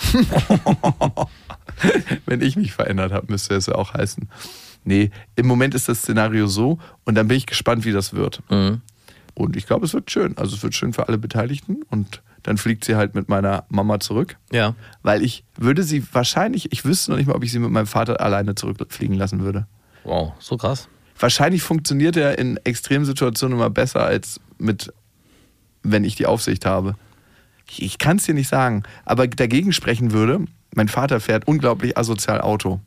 Wenn ich mich verändert habe, müsste es ja auch heißen. Nee, im Moment ist das Szenario so und dann bin ich gespannt, wie das wird. Mhm. Und ich glaube, es wird schön. Also es wird schön für alle Beteiligten und dann fliegt sie halt mit meiner Mama zurück. Ja. Weil ich würde sie wahrscheinlich, ich wüsste noch nicht mal, ob ich sie mit meinem Vater alleine zurückfliegen lassen würde. Wow, so krass. Wahrscheinlich funktioniert er in Extremsituationen immer besser als wenn ich die Aufsicht habe. Ich kann es dir nicht sagen, aber dagegen sprechen würde, mein Vater fährt unglaublich asozial Auto.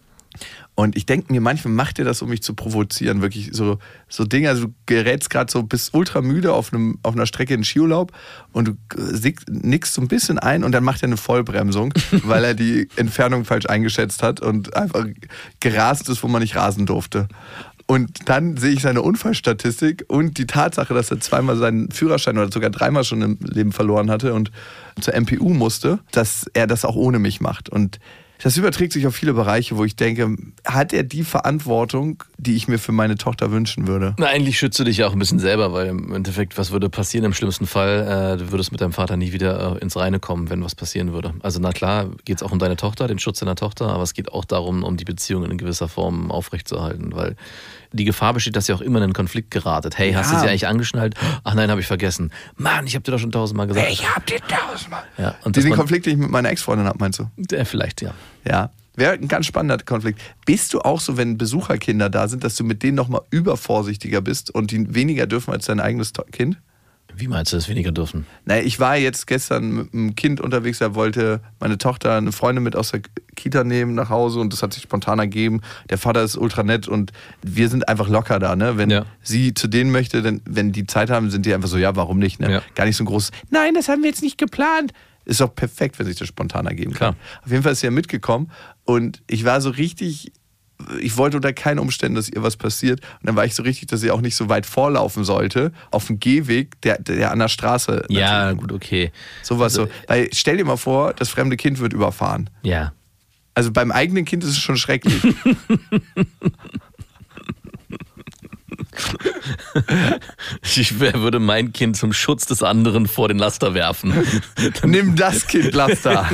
Und ich denke mir, manchmal macht er das, um mich zu provozieren. Wirklich so Dinge, also du gerätst gerade so, bist ultra müde auf einer Strecke in Skiurlaub und du nickst so ein bisschen ein und dann macht er eine Vollbremsung, weil er die Entfernung falsch eingeschätzt hat und einfach gerast ist, wo man nicht rasen durfte. Und dann sehe ich seine Unfallstatistik und die Tatsache, dass er 2-mal seinen Führerschein oder sogar 3-mal schon im Leben verloren hatte und zur MPU musste, dass er das auch ohne mich macht. Und das überträgt sich auf viele Bereiche, wo ich denke, hat er die Verantwortung, die ich mir für meine Tochter wünschen würde? Na, eigentlich schützt du dich ja auch ein bisschen selber, weil im Endeffekt, was würde passieren im schlimmsten Fall? Du würdest mit deinem Vater nie wieder ins Reine kommen, wenn was passieren würde. Also na klar, geht es auch um deine Tochter, den Schutz deiner Tochter, aber es geht auch darum, um die Beziehung in gewisser Form aufrechtzuerhalten, weil die Gefahr besteht, dass ihr auch immer in einen Konflikt geratet. Hey, hast du sie eigentlich angeschnallt? Ach nein, habe ich vergessen. Mann, ich habe dir doch schon 1000-mal gesagt. Ich hab dir 1000-mal. Ja, und den Konflikt, den ich mit meiner Ex-Freundin habe, meinst du? Vielleicht, ja. Ja, wäre ein ganz spannender Konflikt. Bist du auch so, wenn Besucherkinder da sind, dass du mit denen nochmal übervorsichtiger bist und die weniger dürfen als dein eigenes Kind? Wie meinst du das weniger dürfen? Naja, ich war jetzt gestern mit einem Kind unterwegs, da wollte meine Tochter eine Freundin mit aus der Kita nehmen nach Hause und das hat sich spontan ergeben. Der Vater ist ultra nett und wir sind einfach locker da, ne? Wenn sie zu denen möchte, dann, wenn die Zeit haben, sind die einfach so, ja, warum nicht, ne? Ja. Gar nicht so ein großes, nein, das haben wir jetzt nicht geplant. Ist doch perfekt, wenn sich das spontan ergeben kann. Auf jeden Fall ist sie ja mitgekommen und ich war so richtig, ich wollte unter keinen Umständen, dass ihr was passiert. Und dann war ich so richtig, dass sie auch nicht so weit vorlaufen sollte, auf dem Gehweg, der an der Straße. Ja, gut, okay. Sowas also, so. Weil stell dir mal vor, das fremde Kind wird überfahren. Ja. Also beim eigenen Kind ist es schon schrecklich. Ich würde mein Kind zum Schutz des anderen vor den Laster werfen. Nimm das Kind, Laster.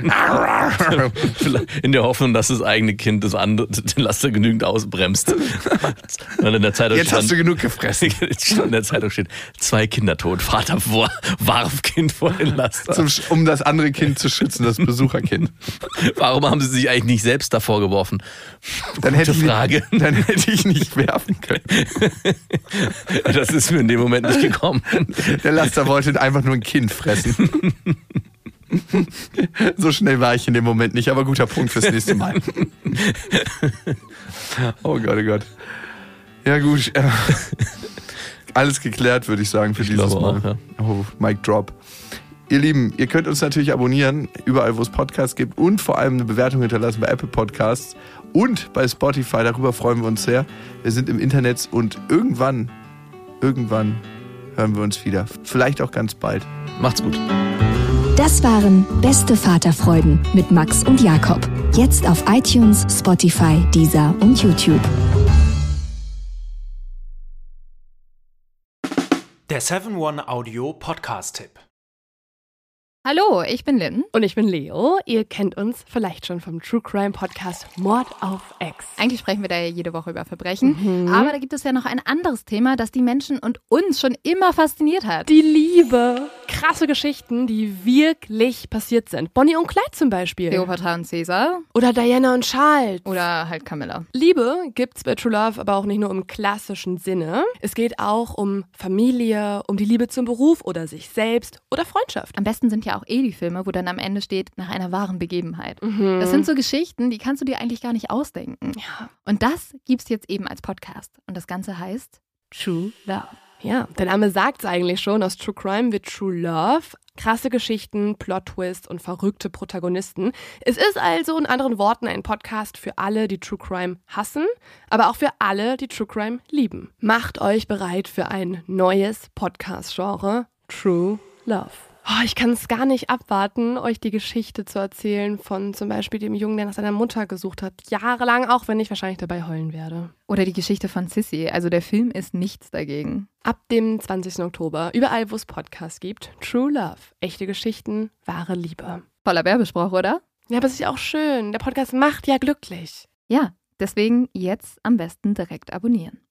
In der Hoffnung, dass das eigene Kind den Laster genügend ausbremst. Und in der Zeitung Jetzt hast du genug gefressen. In der Zeitung steht, 2 Kinder tot, Vater warf Kind vor den Laster. Um das andere Kind zu schützen, das Besucherkind. Warum haben sie sich eigentlich nicht selbst davor geworfen? Dann hätte ich nicht werfen können. Das ist mir in dem Moment nicht gekommen. Der Laster wollte einfach nur ein Kind fressen. So schnell war ich in dem Moment nicht, aber guter Punkt fürs nächste Mal. Oh Gott, oh Gott. Ja gut. Alles geklärt, würde ich sagen, für dieses Mal. Auch, ja. Oh, Mic Drop. Ihr Lieben, ihr könnt uns natürlich abonnieren, überall wo es Podcasts gibt und vor allem eine Bewertung hinterlassen bei Apple Podcasts und bei Spotify, darüber freuen wir uns sehr. Wir sind im Internet und irgendwann hören wir uns wieder. Vielleicht auch ganz bald. Macht's gut. Das waren Beste Vaterfreuden mit Max und Jakob. Jetzt auf iTunes, Spotify, Deezer und YouTube. Der 7-One Audio Podcast-Tipp. Hallo, ich bin Lynn. Und ich bin Leo. Ihr kennt uns vielleicht schon vom True Crime Podcast Mord auf Ex. Eigentlich sprechen wir da ja jede Woche über Verbrechen. Aber da gibt es ja noch ein anderes Thema, das die Menschen und uns schon immer fasziniert hat. Die Liebe. krasse Geschichten, die wirklich passiert sind. Bonnie und Clyde zum Beispiel. Cleopatra und Caesar. Oder Diana und Charles. Oder halt Camilla. Liebe gibt's bei True Love aber auch nicht nur im klassischen Sinne. Es geht auch um Familie, um die Liebe zum Beruf oder sich selbst oder Freundschaft. Am besten sind ja auch die Filme, wo dann am Ende steht, nach einer wahren Begebenheit. Das sind so Geschichten, die kannst du dir eigentlich gar nicht ausdenken. Ja. Und das gibt's jetzt eben als Podcast. Und das Ganze heißt True Love. Ja, der Name sagt's eigentlich schon. Aus True Crime wird True Love. Krasse Geschichten, Plot-Twists und verrückte Protagonisten. Es ist also in anderen Worten ein Podcast für alle, die True Crime hassen, aber auch für alle, die True Crime lieben. Macht euch bereit für ein neues Podcast-Genre, True Love. Oh, ich kann es gar nicht abwarten, euch die Geschichte zu erzählen von zum Beispiel dem Jungen, der nach seiner Mutter gesucht hat. Jahrelang, auch wenn ich wahrscheinlich dabei heulen werde. Oder die Geschichte von Sissy. Also der Film ist nichts dagegen. Ab dem 20. Oktober, überall wo es Podcasts gibt, True Love. Echte Geschichten, wahre Liebe. Voller Werbespruch, oder? Ja, aber es ist ja auch schön. Der Podcast macht ja glücklich. Ja, deswegen jetzt am besten direkt abonnieren.